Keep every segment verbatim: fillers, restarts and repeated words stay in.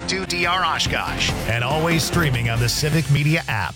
two D R Oshkosh. And always streaming on the Civic Media app.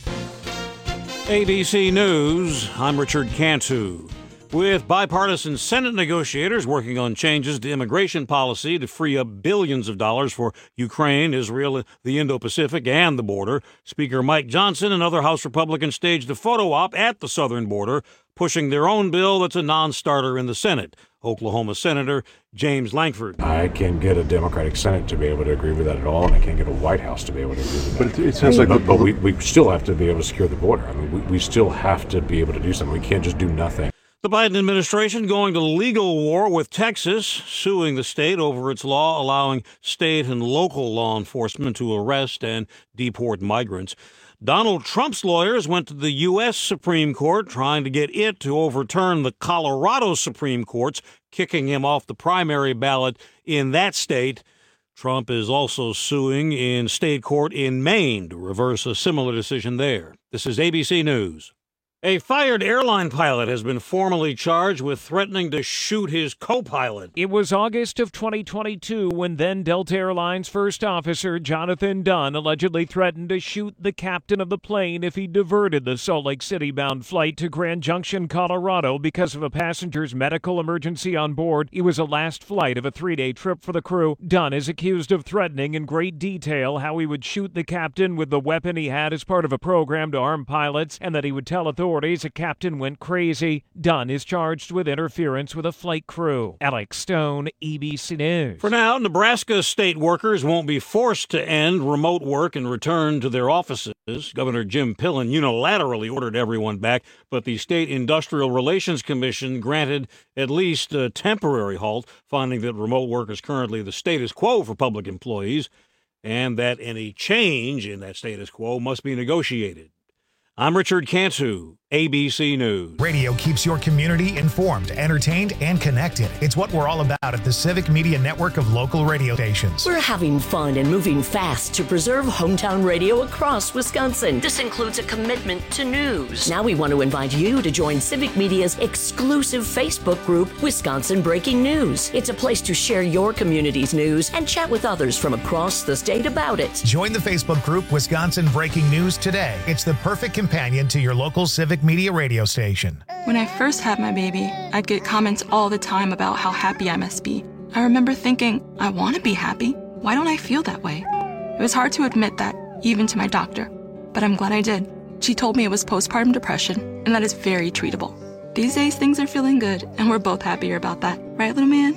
A B C News, I'm Richard Cantu. With bipartisan Senate negotiators working on changes to immigration policy to free up billions of dollars for Ukraine, Israel, the Indo-Pacific, and the border, Speaker Mike Johnson and other House Republicans staged a photo op at the southern border, pushing their own bill that's a non-starter in the Senate. Oklahoma Senator James Lankford. I can't get a Democratic Senate to be able to agree with that at all, and I can't get a White House to be able to agree with that. But it, it sounds like... But, but we, we still have to be able to secure the border. I mean, we, we still have to be able to do something. We can't just do nothing. The Biden administration going to legal war with Texas, suing the state over its law allowing state and local law enforcement to arrest and deport migrants. Donald Trump's lawyers went to the U S Supreme Court trying to get it to overturn the Colorado Supreme Court's kicking him off the primary ballot in that state. Trump is also suing in state court in Maine to reverse a similar decision there. This is A B C News. A fired airline pilot has been formally charged with threatening to shoot his co-pilot. It was August of twenty twenty-two when then Delta Airlines first officer Jonathan Dunn allegedly threatened to shoot the captain of the plane if he diverted the Salt Lake City-bound flight to Grand Junction, Colorado because of a passenger's medical emergency on board. It was a last flight of a three-day trip for the crew. Dunn is accused of threatening in great detail how he would shoot the captain with the weapon he had as part of a program to arm pilots and that he would tell authorities a captain went crazy. Dunn is charged with interference with a flight crew. Alex Stone, A B C News. For now, Nebraska state workers won't be forced to end remote work and return to their offices. Governor Jim Pillen unilaterally ordered everyone back, but the State Industrial Relations Commission granted at least a temporary halt, finding that remote work is currently the status quo for public employees and that any change in that status quo must be negotiated. I'm Richard Cantu, A B C News. Radio keeps your community informed, entertained, and connected. It's what we're all about at the Civic Media Network of local radio stations. We're having fun and moving fast to preserve hometown radio across Wisconsin. This includes a commitment to news. Now we want to invite you to join Civic Media's exclusive Facebook group, Wisconsin Breaking News. It's a place to share your community's news and chat with others from across the state about it. Join the Facebook group, Wisconsin Breaking News, today. It's the perfect companion to your local Civic Media radio station. When I first had my baby, I'd get comments all the time about how happy I must be. I remember thinking, I want to be happy. Why don't I feel that way? It was hard to admit that, even to my doctor, but I'm glad I did. She told me it was postpartum depression, and that is very treatable. These days, things are feeling good, and we're both happier about that. Right, little man?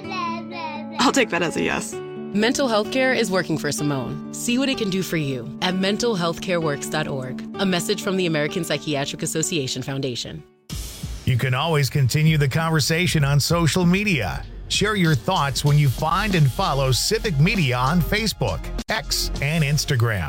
I'll take that as a yes. Mental health care is working for Simone. See what it can do for you at mental health care works dot org. A message from the American Psychiatric Association Foundation. You can always continue the conversation on social media. Share your thoughts when you find and follow Civic Media on Facebook, X, and Instagram.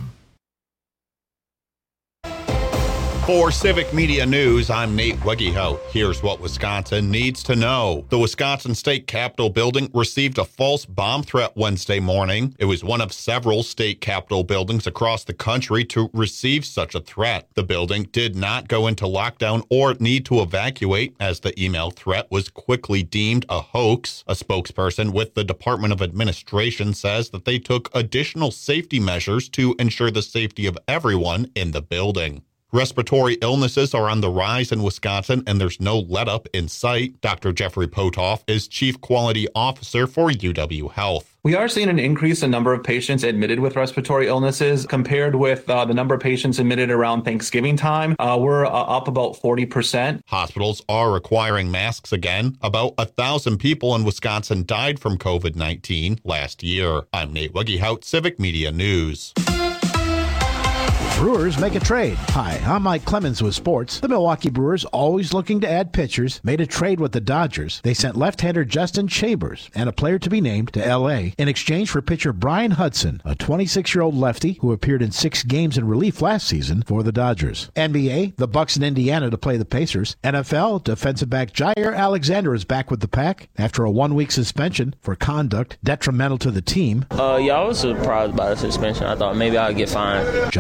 For Civic Media News, I'm Nate Wegehout. Here's what Wisconsin needs to know. The Wisconsin State Capitol building received a false bomb threat Wednesday morning. It was one of several state capitol buildings across the country to receive such a threat. The building did not go into lockdown or need to evacuate, as the email threat was quickly deemed a hoax. A spokesperson with the Department of Administration says that they took additional safety measures to ensure the safety of everyone in the building. Respiratory illnesses are on the rise in Wisconsin, and there's no let-up in sight. Doctor Jeffrey Potoff is Chief Quality Officer for U W Health. We are seeing an increase in number of patients admitted with respiratory illnesses compared with uh, the number of patients admitted around Thanksgiving time. Uh, we're uh, up about forty percent. Hospitals are requiring masks again. About a thousand people in Wisconsin died from covid nineteen last year. I'm Nate Wegehout, Civic Media News. Brewers make a trade. Hi, I'm Mike Clemens with sports. The Milwaukee Brewers, always looking to add pitchers, made a trade with the Dodgers. They sent left-hander Justin Chambers and a player to be named to L A in exchange for pitcher Brian Hudson, a twenty-six-year-old lefty who appeared in six games in relief last season for the Dodgers. N B A, the Bucks in Indiana to play the Pacers. N F L, defensive back Jair Alexander is back with the Pack after a one-week suspension for conduct detrimental to the team. Uh, yeah, I was surprised by the suspension. I thought maybe I'd get fined. Jair said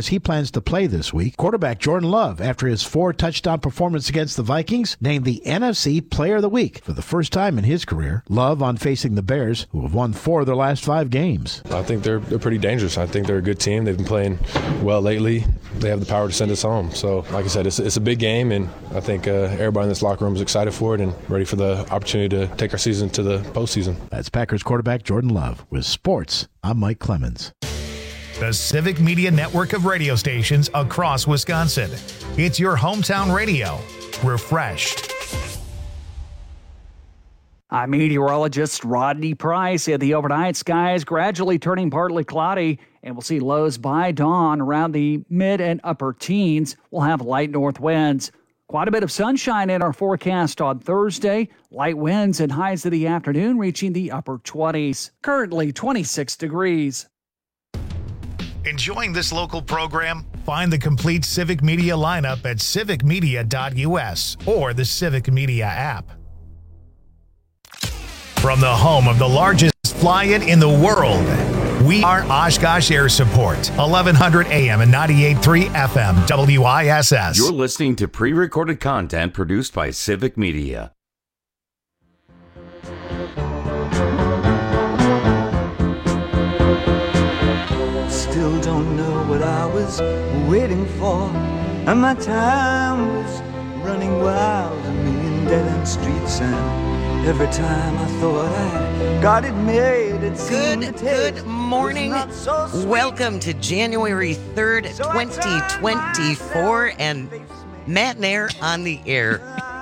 says he plans to play this week. Quarterback Jordan Love, after his four-touchdown performance against the Vikings, named the N F C Player of the Week for the first time in his career. Love on facing the Bears, who have won four of their last five games. I think they're they're pretty dangerous. I think they're a good team. They've been playing well lately. They have the power to send us home. So, like I said, it's, it's a big game, and I think uh, everybody in this locker room is excited for it and ready for the opportunity to take our season to the postseason. That's Packers quarterback Jordan Love. With sports, I'm Mike Clemens. The Civic Media network of radio stations across Wisconsin. It's your hometown radio. Refreshed. I'm meteorologist Rodney Price. The overnight skies gradually turning partly cloudy, and we'll see lows by dawn around the mid and upper teens. We'll have light north winds. Quite a bit of sunshine in our forecast on Thursday. Light winds and highs of the afternoon reaching the upper twenties. Currently twenty-six degrees. Enjoying this local program? Find the complete Civic Media lineup at civic media dot u s or the Civic Media app. From the home of the largest fly-in in the world, we are Oshkosh Air Support, eleven hundred A M and ninety-eight point three F M, W I S S. You're listening to pre-recorded content produced by Civic Media. Still don't know what I was waiting for, and my time was running wild, a million dead-end streets, and every time I thought I got it made, it seemed Good, good morning. So Welcome to January third, twenty twenty-four, and Matt Nair on the air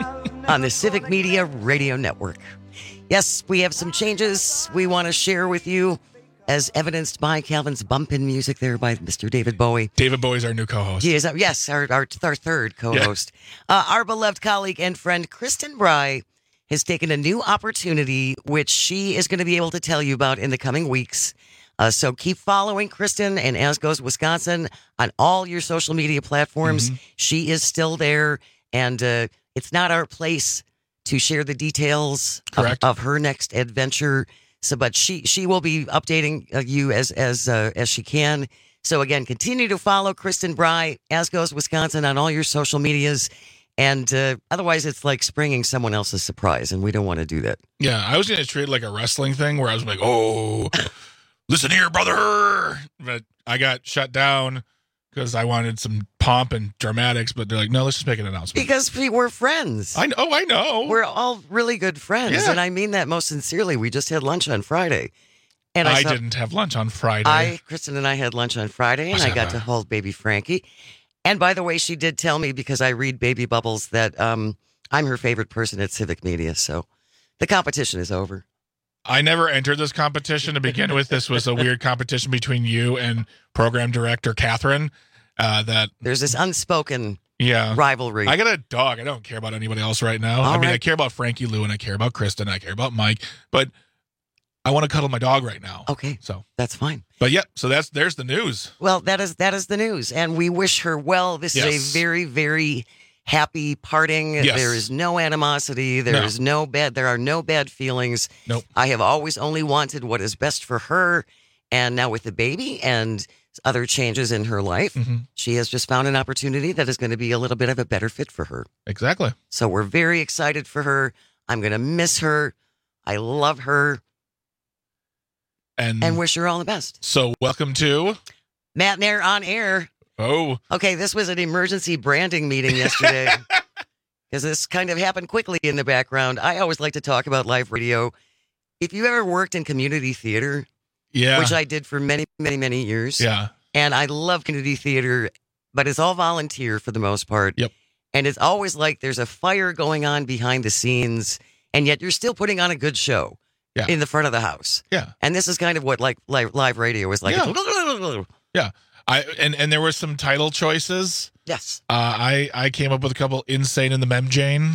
on the Civic Media Radio Network. Yes, we have some changes we want to share with you, as evidenced by Calvin's bumpin' music there by Mister David Bowie. David Bowie's our new co-host. He is, our, yes, our, our, our third co-host. Yeah. Uh, our beloved colleague and friend, Kristen Bry, has taken a new opportunity, which she is going to be able to tell you about in the coming weeks. Uh, so keep following Kristen and As Goes Wisconsin on all your social media platforms. Mm-hmm. She is still there, and uh, it's not our place to share the details of, of her next adventure. So, but she she will be updating uh, you as as uh, as she can. So again, continue to follow Kristen Bry, As Goes Wisconsin, on all your social medias. And uh, otherwise, it's like springing someone else's surprise, and we don't want to do that. Yeah, I was going to treat it like a wrestling thing where I was like, oh, listen here, brother. But I got shut down because I wanted some pomp and dramatics, but they're like, no, let's just make an announcement. Because we were friends. I know, oh, I know. We're all really good friends, yeah. And I mean that most sincerely. We just had lunch on Friday. And I, I saw, didn't have lunch on Friday. I, Kristen and I had lunch on Friday, and I got to hold baby Frankie. And by the way, she did tell me, because I read Baby Bubbles, that um, I'm her favorite person at Civic Media. So the competition is over. I never entered this competition to begin with. This was a weird competition between you and program director Catherine. Uh, that There's this unspoken yeah. rivalry. I got a dog. I don't care about anybody else right now. All I mean, right. I care about Frankie Lou, and I care about Kristen, I care about Mike, but I want to cuddle my dog right now. Okay, so that's fine. But yeah, so that's there's the news. Well, that is that is the news, and we wish her well. This yes. is a very, very happy parting. Yes. There is no animosity. There no. is no bad. There are no bad feelings. Nope. I have always only wanted what is best for her, and now with the baby and other changes in her life, mm-hmm. she has just found an opportunity that is going to be a little bit of a better fit for her. Exactly. So we're very excited for her. I'm going to miss her. I love her. And, and wish her all the best. So welcome to Matt Nair on air. Oh. Okay, this was an emergency branding meeting yesterday. Because this kind of happened quickly in the background. I always like to talk about live radio. If you ever worked in community theater, yeah, which I did for many, many, many years. Yeah. And I love community theater, but it's all volunteer for the most part. Yep. And it's always like there's a fire going on behind the scenes, and yet you're still putting on a good show. Yeah. In the front of the house. Yeah. And this is kind of what like live, live radio is like. Yeah. yeah. I and, and there were some title choices. Yes. Uh, I, I came up with a couple. Insane in the Mem Jane.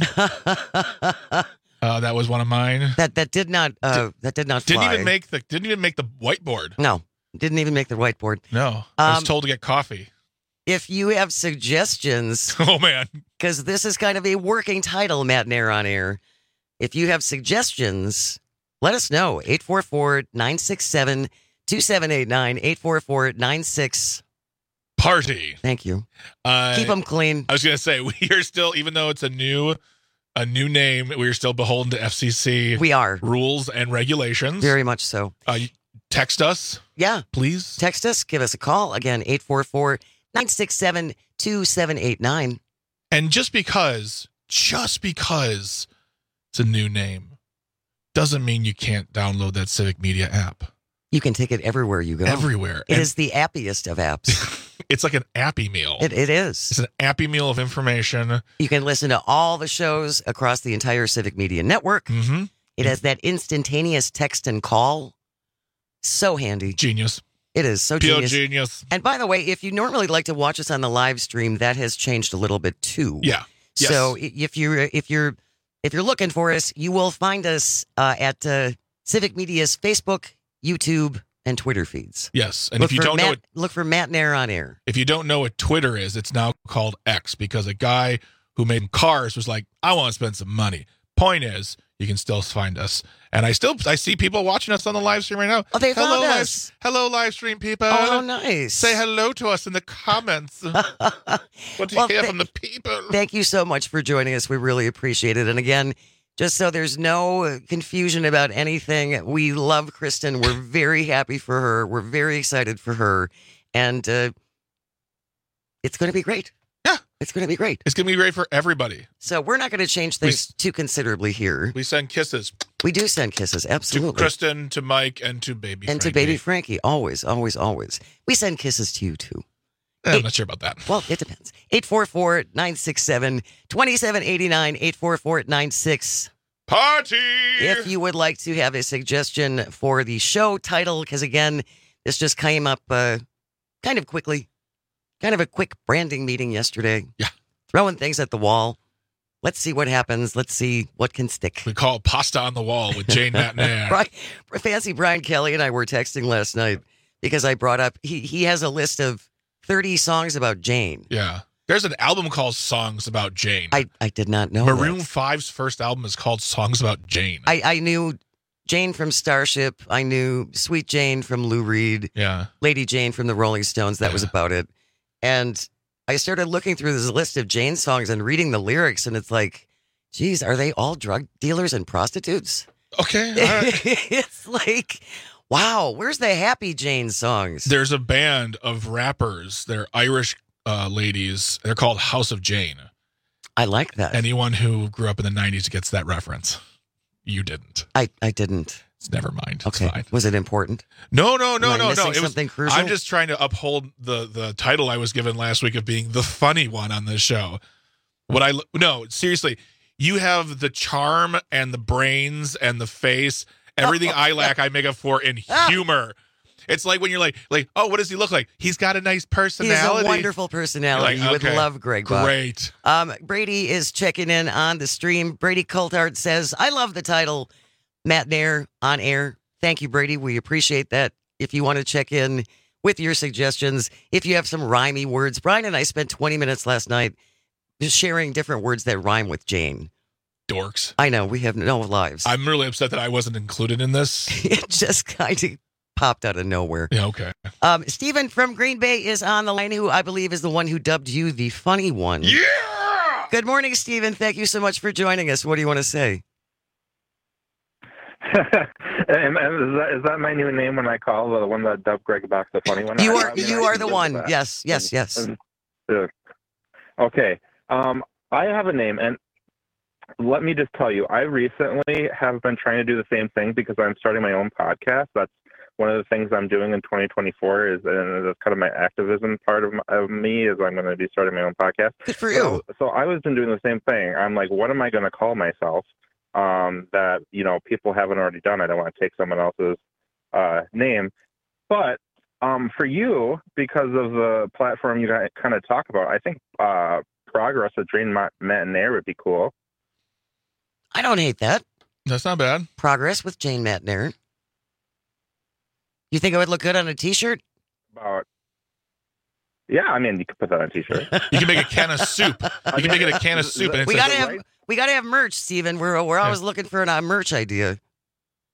uh, that was one of mine. That that did not uh, did, that did not fly. Didn't even make the didn't even make the whiteboard. No. Didn't even make the whiteboard. No. I was um, told to get coffee. If you have suggestions. Oh man. Because this is kind of a working title, Matt Nair on air. If you have suggestions, let us know. eight four four, nine six seven, two seven eight nine. eight four four, nine six Party. Thank you. Uh, Keep them clean. I was going to say, we are still, even though it's a new a new name, we are still beholden to F C C We are. rules and regulations. Very much so. Uh, text us. Yeah. Please. Text us. Give us a call. Again, eight four four, nine six seven, two seven eight nine. And just because, just because it's a new name doesn't mean you can't download that Civic Media app. You can take it everywhere you go. Everywhere. It And is the appiest of apps. it's like an appy meal. It, it is. It's an appy meal of information. You can listen to all the shows across the entire Civic Media Network. Mm-hmm. It has that instantaneous text and call. So handy. Genius. It is so Pure genius. genius. And by the way, if you normally like to watch us on the live stream, that has changed a little bit too. Yeah. Yes. So i- if you're if you're if you're looking for us, you will find us uh, at uh, Civic Media's Facebook, YouTube, and Twitter feeds. Yes. And look if you for don't Matt, know what look for Matt Nair on air. if you don't know what Twitter is, it's now called X because a guy who made cars was like, I want to spend some money. Point is, you can still find us. And I still I see people watching us on the live stream right now. Oh, they found hello, us. Live, hello, live stream people. Oh, how nice. Say hello to us in the comments. What do you Well, hear th- from the people? Thank you so much for joining us. We really appreciate it. And again, just so there's no confusion about anything, we love Kristen. We're very happy for her. We're very excited for her. And uh, it's going to be great. Yeah. It's going to be great. It's going to be great for everybody. So we're not going to change We things too considerably here. We send kisses We do send kisses, to absolutely. Kristen, to Mike, and to baby and to Frankie. baby Frankie, always, always, always. We send kisses to you, too. Eh, I'm not sure about that. Well, it depends. eight four four, nine six seven, two seven eight nine, eight four four, nine six. Party! If you would like to have a suggestion for the show title, because again, this just came up uh, kind of quickly, kind of a quick branding meeting yesterday. Yeah. Throwing things at the wall. Let's see what happens. Let's see what can stick. We call it Pasta on the Wall with Jane Matnair. Right. Fancy Brian Kelly and I were texting last night because I brought up, he, he has a list of thirty songs about Jane. Yeah. There's an album called Songs About Jane. I, I did not know Maroon that. five's first album is called Songs About Jane. I, I knew Jane from Starship. I knew Sweet Jane from Lou Reed. Yeah. Lady Jane from the Rolling Stones. That was about it. And I started looking through this list of Jane songs and reading the lyrics, and it's like, geez, are they all drug dealers and prostitutes? Okay. All right. It's like, wow, where's the Happy Jane songs? There's a band of rappers. They're Irish uh, ladies. They're called House of Jane. I like that. Anyone who grew up in the nineties gets that reference. You didn't. I, I didn't. It's never mind. It's Okay. fine. Was it important? No, no, no, Am I no, no. missing It was something crucial? I'm just trying to uphold the the title I was given last week of being the funny one on this show. What I no, seriously, you have the charm and the brains and the face, everything I lack, I make up for in humor. It's like when you're like, like, oh, what does he look like? He's got a nice He personality. has a wonderful personality. You're You like, would okay, love Greg Bach. Great. Um, Brady is checking in on the stream. Brady Coulthard says, I love the title, Matt Nair on air. Thank you, Brady. We appreciate that. If you want to check in with your suggestions, if you have some rhymey words, Brian and I spent twenty minutes last night just sharing different words that rhyme with Jane. Dorks. I know, we have no lives. I'm really upset that I wasn't included in this. It just kind of popped out of nowhere. Yeah, okay. Um, Stephen from Green Bay is on the line, who I believe is the one who dubbed you the funny one. Yeah! Good morning, Stephen. Thank you so much for joining us. What do you want to say? and, and is, that, is that my new name when I call the one that dubbed Greg Bach the funny one? You I- are I mean, you I are can the live with one. that. Yes, yes, yes. And- uh, okay. Um, I have a name, and let me just tell you, I recently have been trying to do the same thing because I'm starting my own podcast. That's one of the things I'm doing in twenty twenty-four is, and that's kind of my activism part of, my, of me is I'm going to be starting my own podcast. Good for So, you. so I was been doing the same thing. I'm like, what am I going to call myself? Um, that, you know, people haven't already done. I don't want to take someone else's uh, name. But um, for you, because of the platform you guys kind of talk about, I think uh, Progress with Jane Matt and Nair would be cool. I don't hate that. That's not bad. Progress with Jane Matnair. You think it would look good on a T-shirt? About yeah, I mean, you could put that on a T-shirt. You can make a can of soup. You can make it a can of soup. And it We says, gotta have we gotta have merch, Stephen. We're we're always looking for a uh, merch idea.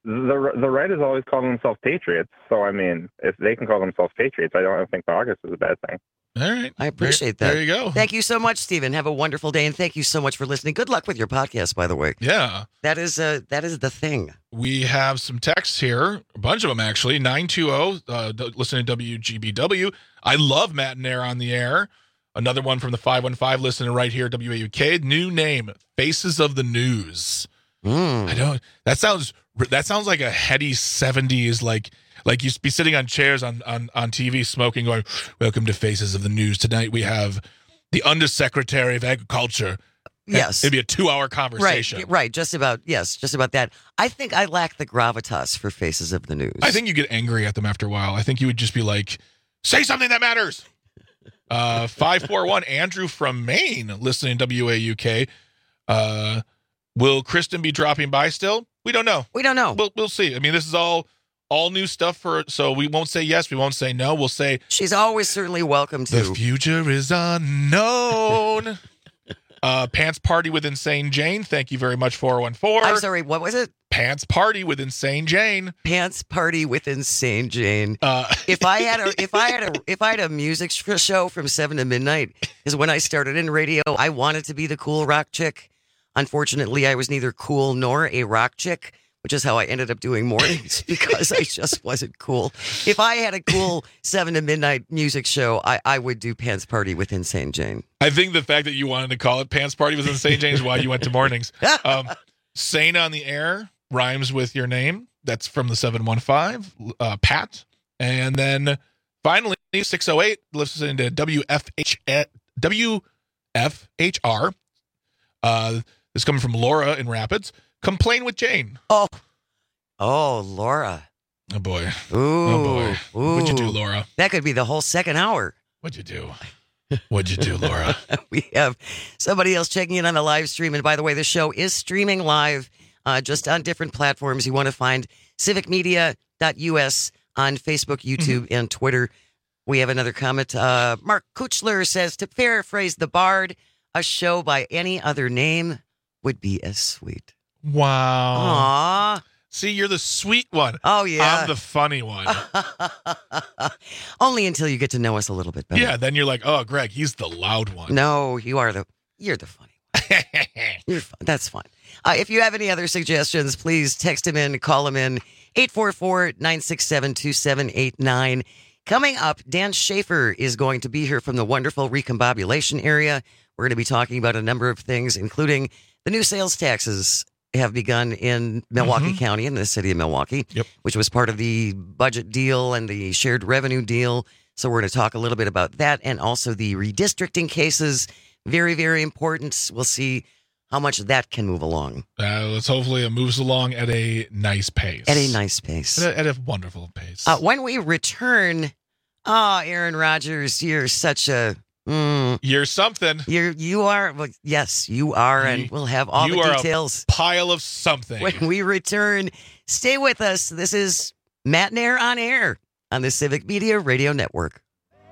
the the right has always called themselves patriots. So I mean, if they can call themselves patriots, I don't think the August is a bad thing. All right. I appreciate there, that. There you go. Thank you so much, Stephen. Have a wonderful day, and thank you so much for listening. Good luck with your podcast, by the way. Yeah. That is uh, that is the thing. We have some texts here, a bunch of them actually. nine two zero, uh, listening to W G B W. I love Matt and Air on the air. Another one from the five one five, listening right here, W A U K. New name, Faces of the News. Mm. I don't, that sounds, that sounds like a heady seventies, like, Like you'd be sitting on chairs on, on, on T V smoking, going, welcome to Faces of the News. Tonight we have the Undersecretary of Agriculture. Yes. It'd be a two-hour conversation. Right, right. Just about, yes, just about that. I think I lack the gravitas for Faces of the News. I think you get angry at them after a while. I think you would just be like, say something that matters. Uh, five four one, Andrew from Maine, listening to W A U K. Uh, will Kristen be dropping by still? We don't know. We don't know. We'll, we'll see. I mean, this is all... all new stuff for, so we won't say yes, we won't say no. We'll say she's always certainly welcome to. The future is unknown. uh, Pants Party with Insane Jane. Thank you very much, four one four. I'm sorry, what was it? Pants Party with Insane Jane. Pants Party with Insane Jane. Uh, if I had a, if I had a, if I had a music show from seven to midnight, is when I started in radio. I wanted to be the cool rock chick. Unfortunately, I was neither cool nor a rock chick, which is how I ended up doing mornings because I just wasn't cool. If I had a cool seven to midnight music show, I, I would do Pants Party with Insane Jane. I think the fact that you wanted to call it Pants Party with Insane Jane is why you went to mornings. Um, Sane on the Air rhymes with your name. That's from the seven one five, uh, Pat. And then finally, six oh eight, listening to W F H, W F H R. Uh, this is coming from Laura in Rapids. Complain with Jane. Oh, oh, Laura. Oh boy. Ooh, oh boy. Ooh. What'd you do, Laura? That could be the whole second hour. What'd you do? What'd you do, Laura? We have somebody else checking in on the live stream. And by the way, the show is streaming live uh, just on different platforms. You want to find civic media dot U S on Facebook, YouTube, mm-hmm. and Twitter. We have another comment. Uh, Mark Kuchler says, to paraphrase The Bard, a show by any other name would be as sweet. Wow. Aww. See, you're the sweet one. Oh, yeah. I'm the funny one. Only until you get to know us a little bit better. Yeah, then you're like, oh, Greg, he's the loud one. No, you are the, you're the funny one. You're fun. That's fun. Uh, if you have any other suggestions, please text him in, call him in, eight four four, nine six seven, two seven eight nine. Coming up, Dan Schaefer is going to be here from the wonderful recombobulation area. We're going to be talking about a number of things, including the new sales taxes have begun in Milwaukee mm-hmm. County, in the city of Milwaukee, yep. which was part of the budget deal and the shared revenue deal. So we're going to talk a little bit about that and also the redistricting cases. Very, very important. We'll see how much that can move along. Uh, let's hopefully it moves along at a nice pace. At a nice pace. At a, at a wonderful pace. Uh, when we return, oh, Aaron Rodgers, you're such a... Mm. You're something. You're you are. Well, yes, you are, and we'll have all you the are details. A pile of something. When we return, stay with us. This is Matt and Air on Air on the Civic Media Radio Network.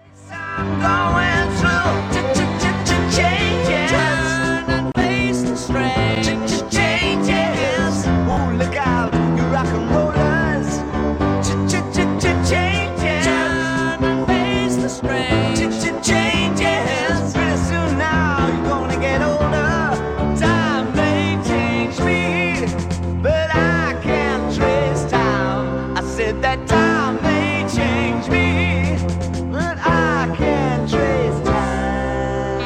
That time may change me, but I can't trace time.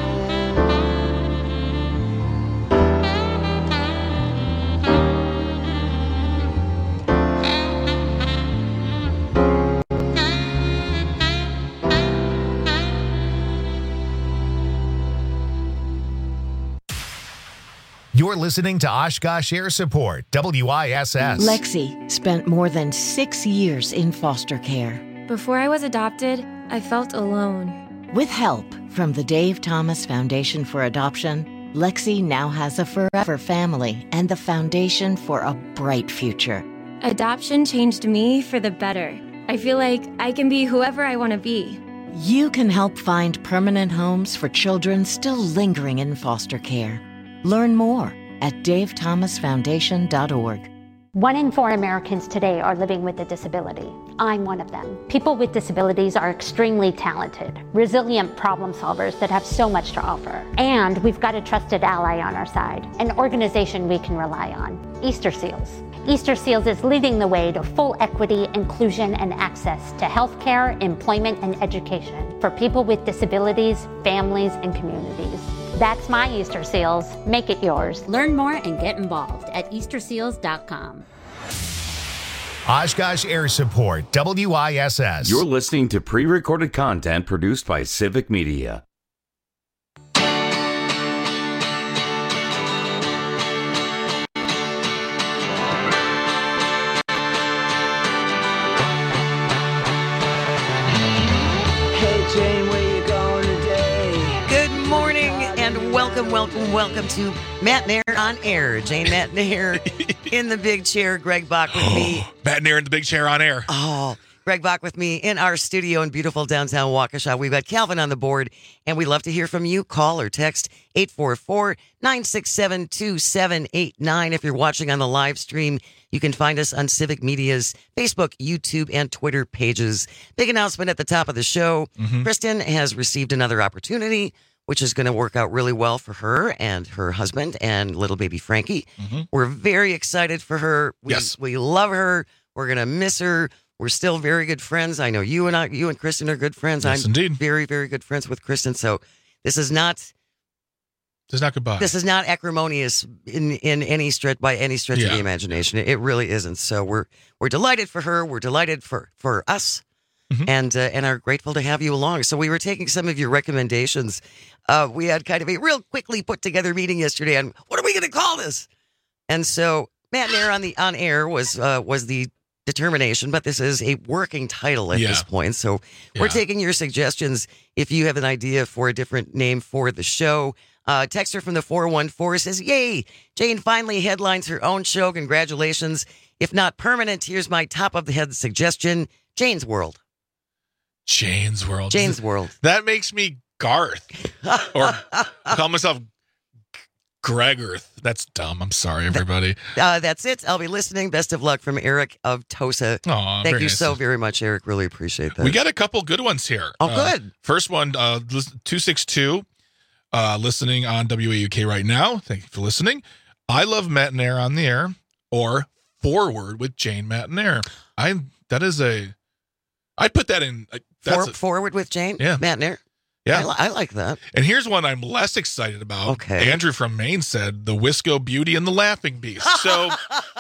You're listening to Oshkosh Air Support, W I S S. Lexi spent more than six years in foster care. Before I was adopted, I felt alone. With help from the Dave Thomas Foundation for Adoption, Lexi now has a forever family and the foundation for a bright future. Adoption changed me for the better. I feel like I can be whoever I want to be. You can help find permanent homes for children still lingering in foster care. Learn more at dave thomas foundation dot org. One in four Americans today are living with a disability. I'm one of them. People with disabilities are extremely talented, resilient problem solvers that have so much to offer. And we've got a trusted ally on our side, an organization we can rely on, Easter Seals. Easter Seals is leading the way to full equity, inclusion, and access to healthcare, employment, and education for people with disabilities, families, and communities. That's my Easter Seals. Make it yours. Learn more and get involved at easter seals dot com. Oshkosh Air Support, W I S S. You're listening to pre-recorded content produced by Civic Media. Welcome, welcome, welcome to Matt Nair on Air. Jane Matt Nair in the big chair. Greg Bach with me. Matt Nair in the big chair on air. Oh, Greg Bach with me in our studio in beautiful downtown Waukesha. We've got Calvin on the board, and we'd love to hear from you. Call or text eight four four, nine six seven, two seven eight nine. If you're watching on the live stream, you can find us on Civic Media's Facebook, YouTube, and Twitter pages. Big announcement at the top of the show. Mm-hmm. Kristen has received another opportunity, which is going to work out really well for her and her husband and little baby Frankie. Mm-hmm. We're very excited for her. We, yes. We love her. We're going to miss her. We're still very good friends. I know you and I, you and Kristen are good friends. Yes, I'm indeed. very, very good friends with Kristen. So this is not... This is not goodbye. This is not acrimonious in, in any stretch, by any stretch yeah. of the imagination. It really isn't. So we're we're delighted for her. We're delighted for, for us. Mm-hmm. And uh, and are grateful to have you along. So we were taking some of your recommendations. Uh, we had kind of a real quickly put together meeting yesterday on what are we going to call this? And so Matt Nair on the on air was uh, was the determination, but this is a working title at yeah. this point. So yeah. we're taking your suggestions. If you have an idea for a different name for the show, uh, texter from the four one four says, "Yay! Jane finally headlines her own show. Congratulations! If not permanent, here's my top of the head suggestion: Jane's World." Jane's World. Jane's World. That makes me Garth. Or call myself Gregorth. That's dumb. I'm sorry, everybody. Uh, that's it. I'll be listening. Best of luck from Eric of Tosa. Aw, Thank very you nice. so very much, Eric. Really appreciate that. We got a couple good ones here. Oh, Uh, good. First one, uh, two six two, uh, listening on W A U K right now. Thank you for listening. I love Matt Nair on the air, or Forward with Jane Matt Nair. I that is a. I'd put that in. That's For, a, forward with Jane? Yeah. Matt Nair? Yeah. I, li- I like that. And here's one I'm less excited about. Okay. Andrew from Maine said the Wisco Beauty and the Laughing Beast. So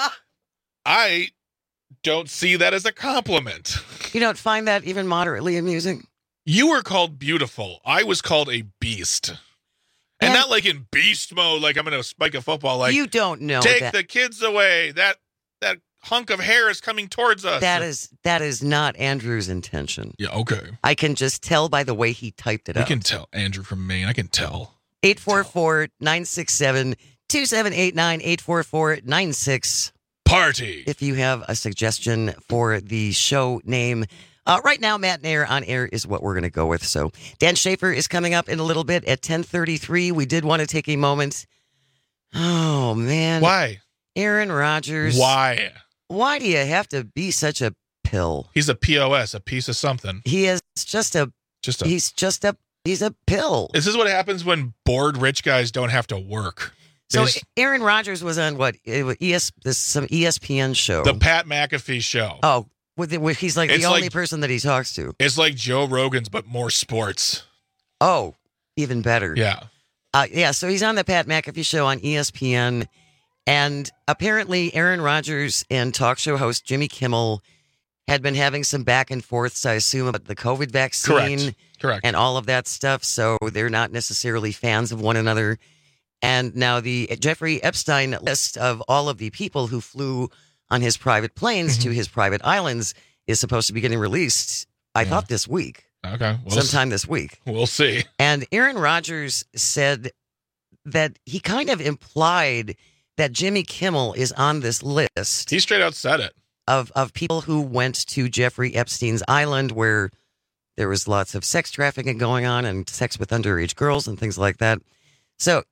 I don't see that as a compliment. You don't find that even moderately amusing? You were called beautiful. I was called a beast. And, and not like in beast mode, like I'm going to spike a football. Like you don't know. Take that. the kids away. That that hunk of hair is coming towards us. That is that is not Andrew's intention. Yeah, okay. I can just tell by the way he typed it I out. can tell. Andrew from Maine. I can tell. eight four four, nine six seven, two seven eight nine, eight four four, nine six. Party. If you have a suggestion for the show name. Uh, right now, Matt Nair on air is what we're going to go with. So Dan Schaefer is coming up in a little bit at ten thirty-three. We did want to take a moment. Oh, man. Why? Aaron Rodgers. Why? Why do you have to be such a pill? He's a P O S, a piece of something. He is just a, just a, he's just a, he's a pill. This is what happens when bored rich guys don't have to work. So There's, Aaron Rodgers was on what? E S, this some E S P N show. The Pat McAfee show. Oh, with, the, with he's like it's the only like, person that he talks to. It's like Joe Rogan's, but more sports. Oh, even better. Yeah. Uh, yeah, so he's on the Pat McAfee show on E S P N. And apparently Aaron Rodgers and talk show host Jimmy Kimmel had been having some back and forths, I assume, about the COVID vaccine. Correct. Correct. And all of that stuff. So they're not necessarily fans of one another. And now the Jeffrey Epstein list of all of the people who flew on his private planes Mm-hmm. to his private islands is supposed to be getting released, I Yeah. thought, this week. Okay. We'll sometime see. this week. We'll see. And Aaron Rodgers said that he kind of implied that Jimmy Kimmel is on this list. He straight out said it. Of, of people who went to Jeffrey Epstein's island where there was lots of sex trafficking going on and sex with underage girls and things like that. So, yeah,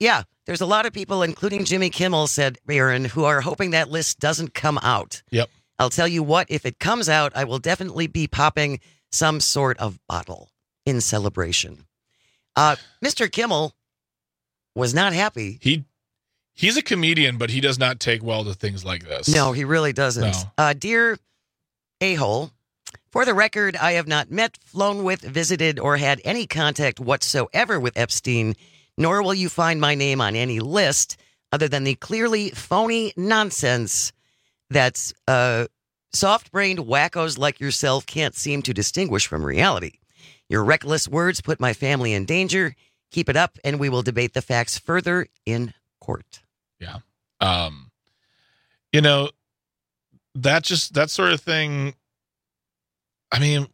there's a lot of people, including Jimmy Kimmel, said, Aaron, who are hoping that list doesn't come out. Yep. I'll tell you what, if it comes out, I will definitely be popping some sort of bottle in celebration. Uh, Mister Kimmel was not happy. He He's a comedian, but he does not take well to things like this. No, he really doesn't. No. Uh, dear a-hole, for the record, I have not met, flown with, visited, or had any contact whatsoever with Epstein, nor will you find my name on any list other than the clearly phony nonsense that uh, soft-brained wackos like yourself can't seem to distinguish from reality. Your reckless words put my family in danger. Keep it up, and we will debate the facts further in court. Yeah. Um, you know, that just, that sort of thing, I mean,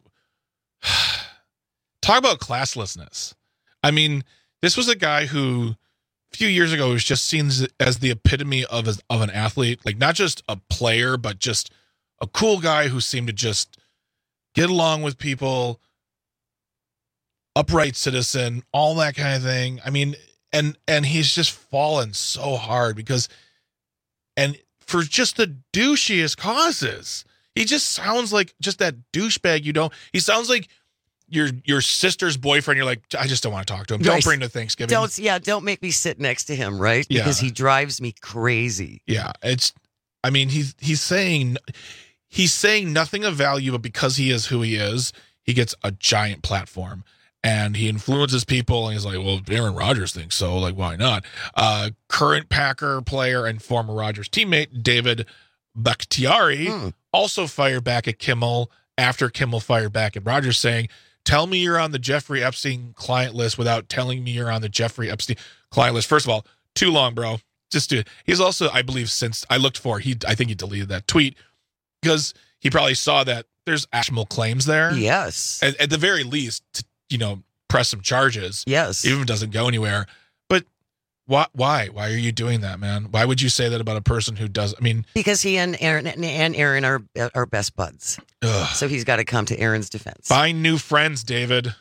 talk about classlessness. I mean, this was a guy who a few years ago was just seen as the epitome of, a, of an athlete, like not just a player, but just a cool guy who seemed to just get along with people, upright citizen, all that kind of thing. I mean, and and he's just fallen so hard because, and for just the douchiest causes, he just sounds like just that douchebag. You don't. He sounds like your your sister's boyfriend. You're like, I just don't want to talk to him. Don't Right. bring him to Thanksgiving. Don't, yeah, don't make me sit next to him, right? Yeah. Because he drives me crazy. Yeah, it's. I mean, he's he's saying he's saying nothing of value, but because he is who he is, he gets a giant platform. And he influences people, and he's like, well, Aaron Rodgers thinks so. Like, why not? Uh, current Packer player and former Rodgers teammate David Bakhtiari Hmm. also fired back at Kimmel after Kimmel fired back at Rodgers, saying, tell me you're on the Jeffrey Epstein client list without telling me you're on the Jeffrey Epstein client list. First of all, too long, bro. Just do it. He's also, I believe, since I looked for, he, I think he deleted that tweet because he probably saw that there's actionable claims there. Yes. At, at the very least, to, you know, press some charges. Yes. Even if it doesn't go anywhere. But why, why, why are you doing that, man? Why would you say that about a person who does, I mean, Because he and Aaron and Aaron are are best buds. ugh. So he's got to come to Aaron's defense. Find new friends, David.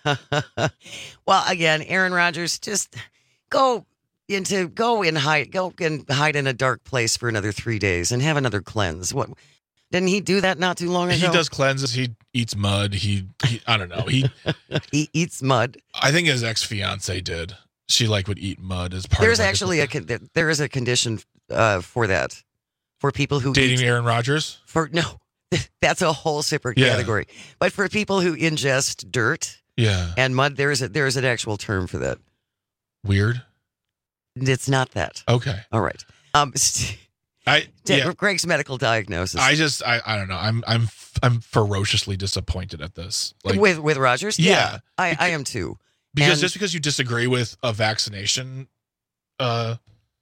Well, again, Aaron Rodgers, just go into go in hide go and hide in a dark place for another three days and have another cleanse. What didn't he do that not too long ago? He does cleanses. He eats mud. He, he I don't know. He he eats mud. I think his ex-fiance did. She like would eat mud as part There's of like, actually a con- there is a condition uh, for that for people who dating eat, Aaron Rodgers. for no, that's a whole separate Yeah. category. But for people who ingest dirt Yeah. and mud, there is a there is an actual term for that. Weird. It's not that. Okay. All right. Um, st- I yeah. Greg's medical diagnosis. I just I, I don't know. I'm I'm I'm ferociously disappointed at this. Like with with Rogers, Yeah. I, I am too. because And- just because you disagree with a vaccination uh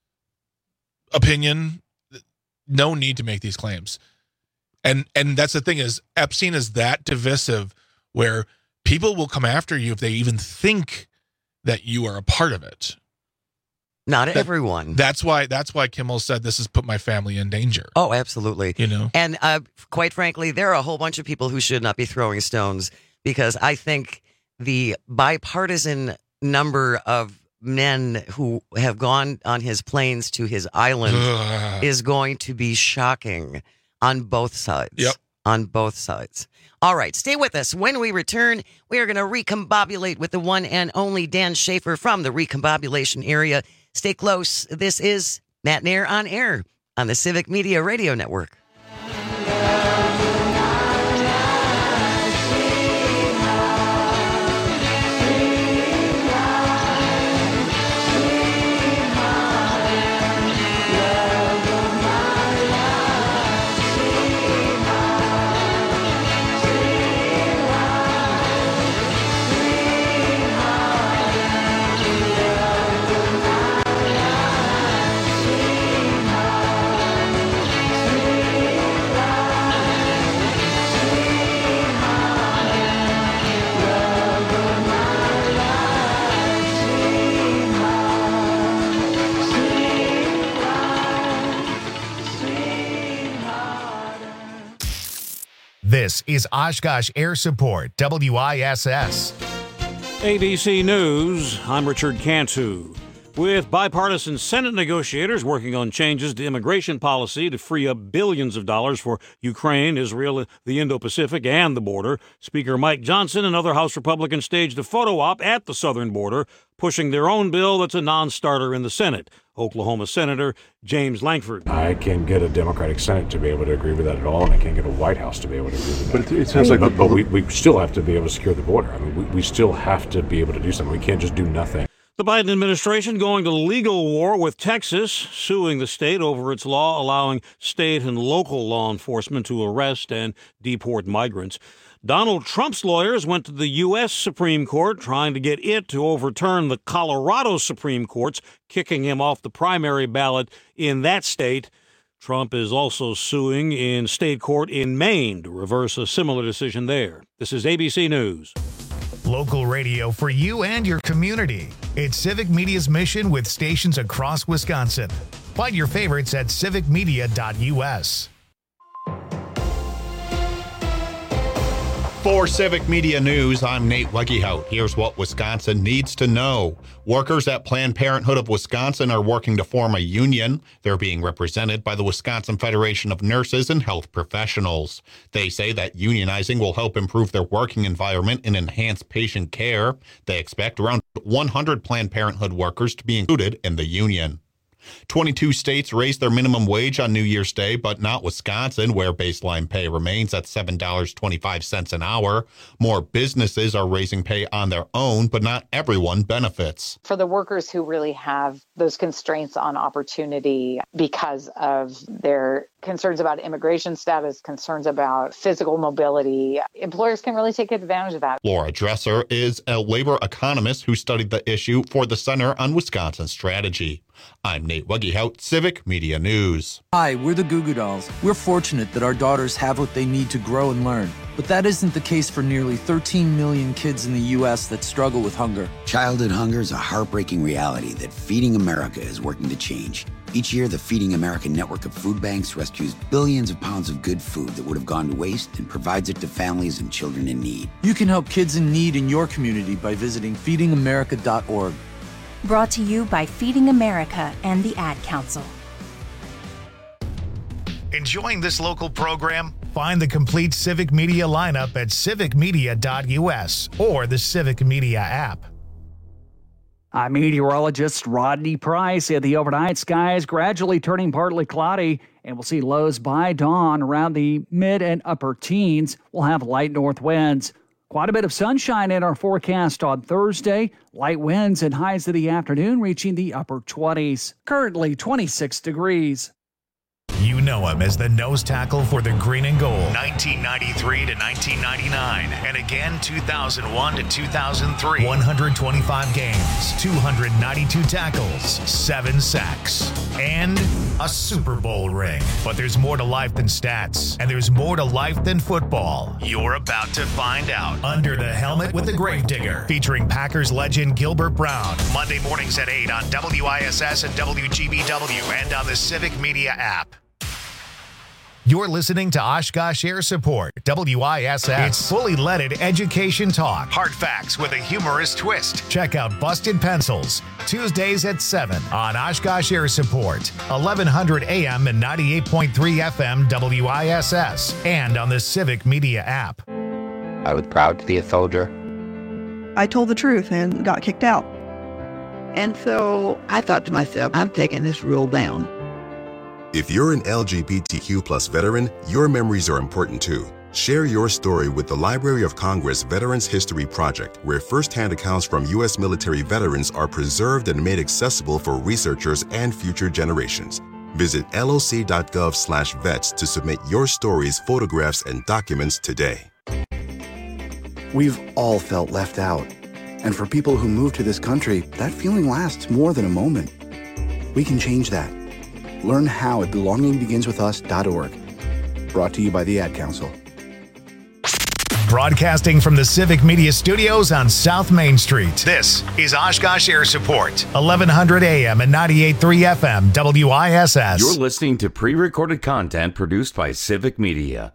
opinion, no need to make these claims. And and that's the thing is Epstein is that divisive where people will come after you if they even think that you are a part of it. Not That- everyone. That's why that's why Kimmel said this has put my family in danger. Oh, absolutely. You know. And uh, quite frankly, there are a whole bunch of people who should not be throwing stones because I think the bipartisan number of men who have gone on his planes to his island Ugh. is going to be shocking on both sides. Yep. On both sides. All right, stay with us. When we return, we are going to recombobulate with the one and only Dan Schaefer from the recombobulation area. Stay close. This is Matt Nair on Air on the Civic Media Radio Network. This is Oshkosh Air Support, W I S S. A B C News, I'm Richard Cantu. With bipartisan Senate negotiators working on changes to immigration policy to free up billions of dollars for Ukraine, Israel, the Indo-Pacific, and the border, Speaker Mike Johnson and other House Republicans staged a photo op at the southern border, pushing their own bill that's a non-starter in the Senate. Oklahoma Senator James Lankford. I can't get a Democratic Senate to be able to agree with that at all, and I can't get a White House to be able to agree with that. But it, it sounds like... But, but we, we still have to be able to secure the border. I mean, we, we still have to be able to do something. We can't just do nothing. The Biden administration going to legal war with Texas, suing the state over its law allowing state and local law enforcement to arrest and deport migrants. Donald Trump's lawyers went to the U S Supreme Court trying to get it to overturn the Colorado Supreme Court's kicking him off the primary ballot in that state. Trump is also suing in state court in Maine to reverse a similar decision there. This is A B C News. Local radio for you and your community. It's Civic Media's mission with stations across Wisconsin. Find your favorites at civic media dot U S. For Civic Media News, I'm Nate Wegehout. Here's what Wisconsin needs to know. Workers at Planned Parenthood of Wisconsin are working to form a union. They're being represented by the Wisconsin Federation of Nurses and Health Professionals. They say that unionizing will help improve their working environment and enhance patient care. They expect around one hundred Planned Parenthood workers to be included in the union. twenty-two states raised their minimum wage on New Year's Day, but not Wisconsin, where baseline pay remains at seven dollars and twenty-five cents an hour. More businesses are raising pay on their own, but not everyone benefits. For the workers who really have those constraints on opportunity because of their concerns about immigration status, concerns about physical mobility, employers can really take advantage of that. Laura Dresser is a labor economist who studied the issue for the Center on Wisconsin Strategy. I'm Nate Wegehout, Civic Media News. Hi, we're the Goo Goo Dolls. We're fortunate that our daughters have what they need to grow and learn. But that isn't the case for nearly thirteen million kids in the U S that struggle with hunger. Childhood hunger is a heartbreaking reality that Feeding America is working to change. Each year, the Feeding America network of food banks rescues billions of pounds of good food that would have gone to waste and provides it to families and children in need. You can help kids in need in your community by visiting feeding america dot org. Brought to you by Feeding America and the Ad Council. Enjoying this local program? Find the complete Civic Media lineup at civic media dot U S or the Civic Media app. I'm meteorologist Rodney Price. The overnight skies gradually turning partly cloudy, and we'll see lows by dawn around the mid and upper teens. We'll have light north winds. Quite a bit of sunshine in our forecast on Thursday. Light winds and highs of the afternoon reaching the upper twenties. Currently twenty-six degrees. You know him as the nose tackle for the green and gold, nineteen ninety-three to nineteen ninety-nine, and again two thousand one to two thousand three. one hundred twenty-five games, two hundred ninety-two tackles, seven sacks, and a Super Bowl ring. But there's more to life than stats, and there's more to life than football. You're about to find out. Under the Helmet with the Gravedigger, featuring Packers legend Gilbert Brown. Monday mornings at eight on W I S S and W G B W and on the Civic Media app. You're listening to Oshkosh Air Support, W I S S. It's fully leaded education talk. Hard facts with a humorous twist. Check out Busted Pencils, Tuesdays at seven on Oshkosh Air Support, eleven hundred A M and ninety-eight point three F M W I S S, and on the Civic Media app. I was proud to be a soldier. I told the truth and got kicked out. And so I thought to myself, I'm taking this rule down. If you're an L G B T Q plus veteran, your memories are important too. Share your story with the Library of Congress Veterans History Project, where firsthand accounts from U S military veterans are preserved and made accessible for researchers and future generations. Visit L O C dot gov slash vets to submit your stories, photographs, and documents today. We've all felt left out. And for people who move to this country, that feeling lasts more than a moment. We can change that. Learn how at belonging begins with us dot org. Brought to you by the Ad Council. Broadcasting from the Civic Media Studios on South Main Street. This is Oshkosh Air Support, eleven hundred A M and ninety-eight point three F M W I S S. You're listening to pre-recorded content produced by Civic Media.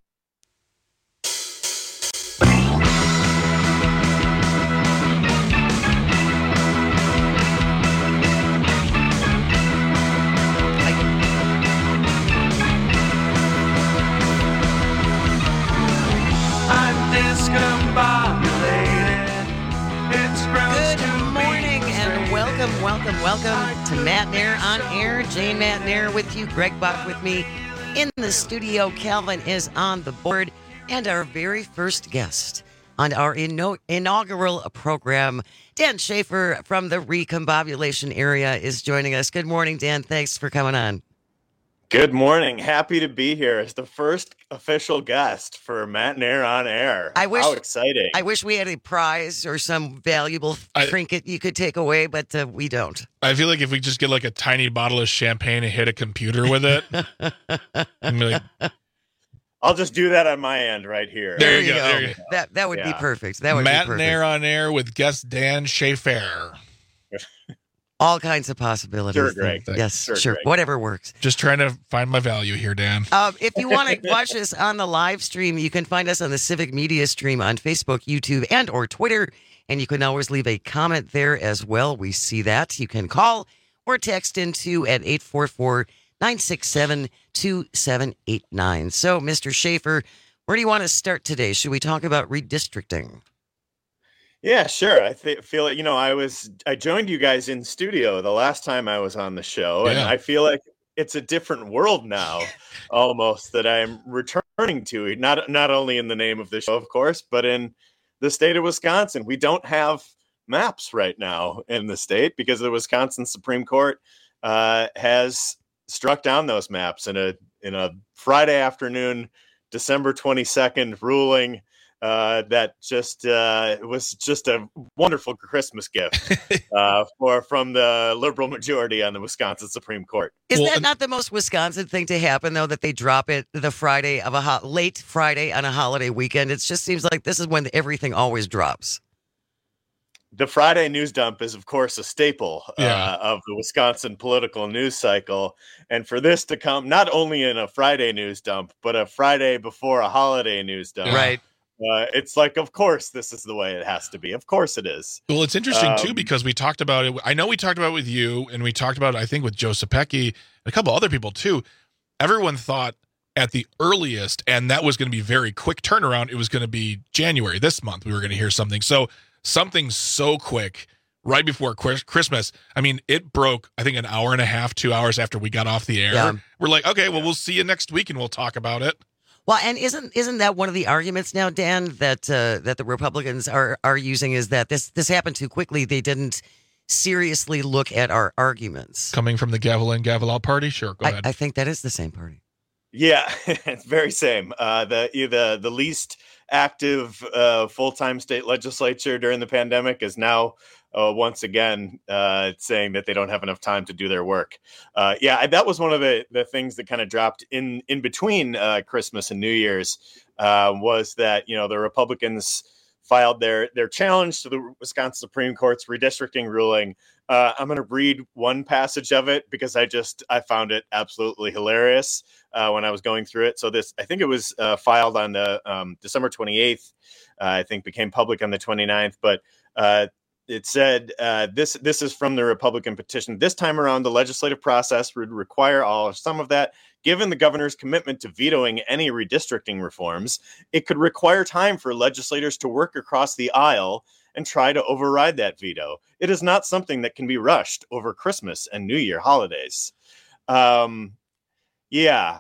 welcome, welcome to Matt Nair on Air. Jane Matt Nair with you, Greg Bach with me in the studio. Calvin is on the board, and our very first guest on our inno- inaugural program, Dan Schaefer from the Recombobulation area, is joining us. Good morning, Dan. Thanks for coming on. Good morning. Happy to be here as the first official guest for Matt Nair on Air. I wish, How exciting. I wish we had a prize or some valuable I, trinket you could take away, but uh, we don't. I feel like if we just get like a tiny bottle of champagne and hit a computer with it, and be like, I'll just do that on my end right here. There, there you go. go. There you go. That, that would yeah. be perfect. That would Matt be perfect. Nair on Air with guest Dan Schaefer. All kinds of possibilities. Sure, Greg. Yes, sure. sure. Greg. Whatever works. Just trying to find my value here, Dan. Um, if you want to watch us on the live stream, you can find us on the Civic Media stream on Facebook, YouTube, and or Twitter. And you can always leave a comment there as well. We see that. You can call or text into at eight four four, nine six seven, two seven eight nine. So, Mister Schaefer, where do you want to start today? Should we talk about redistricting? Yeah, sure. I th- feel it. You know, I was I joined you guys in studio the last time I was on the show, and Yeah. I feel like it's a different world now, almost that I'm returning to. Not not only in the name of the show, of course, but in the state of Wisconsin. We don't have maps right now in the state because the Wisconsin Supreme Court uh, has struck down those maps in a in a Friday afternoon, December twenty-second ruling. Uh, that just uh, was just a wonderful Christmas gift uh, for from the liberal majority on the Wisconsin Supreme Court. Is Well, that and- not the most Wisconsin thing to happen, though, that they drop it the Friday of a ho- late Friday on a holiday weekend? It just seems like this is when everything always drops. The Friday news dump is, of course, a staple Yeah. uh, of the Wisconsin political news cycle. And for this to come not only in a Friday news dump, but a Friday before a holiday news dump. Right. Uh, it's like, of course, this is the way it has to be. Of course it is. Well, it's interesting, too, Um, because we talked about it. I know we talked about it with you, and we talked about it, I think, with Joe Sapecki and a couple other people, too. Everyone thought at the earliest, and that was going to be very quick turnaround, it was going to be January, this month, we were going to hear something. So something so quick right before Christmas. I mean, it broke, I think, an hour and a half, two hours after we got off the air. Yeah. We're like, okay, well, we'll see you next week, and we'll talk about it. Well, and isn't isn't that one of the arguments now, Dan, that uh, that the Republicans are are using is that this this happened too quickly. They didn't seriously look at our arguments. Coming from the gavel in, gavel out party? Sure, go I, ahead. I think that is the same party. Yeah, it's very same. Uh, the the the least active uh, full time state legislature during the pandemic is now uh, once again uh, saying that they don't have enough time to do their work. Uh, yeah, that was one of the, the things that kind of dropped in in between uh, Christmas and New Year's uh, was that, you know, the Republicans filed their their challenge to the Wisconsin Supreme Court's redistricting ruling. Uh, I'm going to read one passage of it because I just I found it absolutely hilarious uh, when I was going through it. So this, I think it was uh, filed on the um, December twenty-eighth. Uh, I think became public on the twenty-ninth. But uh, it said uh, this this is from the Republican petition. This time around, the legislative process would require all or some of that. Given the governor's commitment to vetoing any redistricting reforms, it could require time for legislators to work across the aisle and try to override that veto. It is not something that can be rushed over Christmas and New Year holidays. Um, yeah.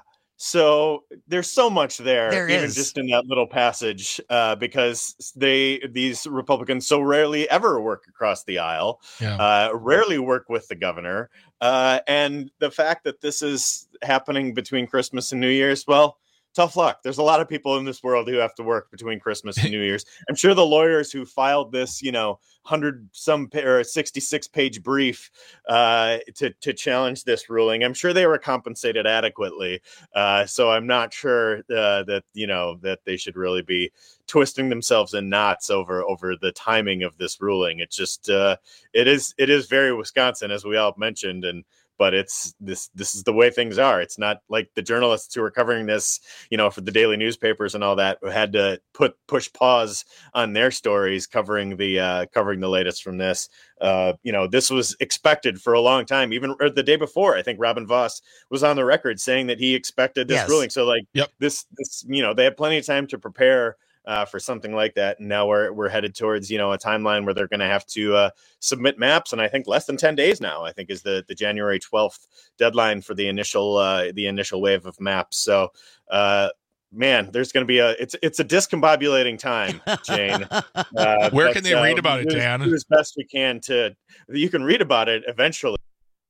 So there's so much there, There even is. just in that little passage, uh, because they these Republicans so rarely ever work across the aisle, Yeah. uh, rarely work with the governor. Uh, and the fact that this is happening between Christmas and New Year's, well, tough luck. There's a lot of people in this world who have to work between Christmas and New Year's. I'm sure the lawyers who filed this, you know, hundred some pa- or sixty-six page brief uh, to to challenge this ruling, I'm sure they were compensated adequately. Uh, so I'm not sure uh, that you know that they should really be twisting themselves in knots over over the timing of this ruling. It's just uh, it is it is very Wisconsin, as we all mentioned, and. But it's this. This is the way things are. It's not like the journalists who are covering this, you know, for the daily newspapers and all that, who had to put push pause on their stories covering the uh, covering the latest from this. Uh, you know, this was expected for a long time. Even or the day before, I think Robin Voss was on the record saying that he expected this Yes. ruling. So, like, Yep. this, this, you know, they had plenty of time to prepare. uh, for something like that. And now we're we're headed towards, you know, a timeline where they're going to have to uh, submit maps. And I think less than ten days now, I think, is the, the January twelfth deadline for the initial uh, the initial wave of maps. So, uh, man, there's going to be a it's it's a discombobulating time, Jane. Uh, Where but, can they uh, read about it, do, Dan? Do as best we can to. You can read about it eventually.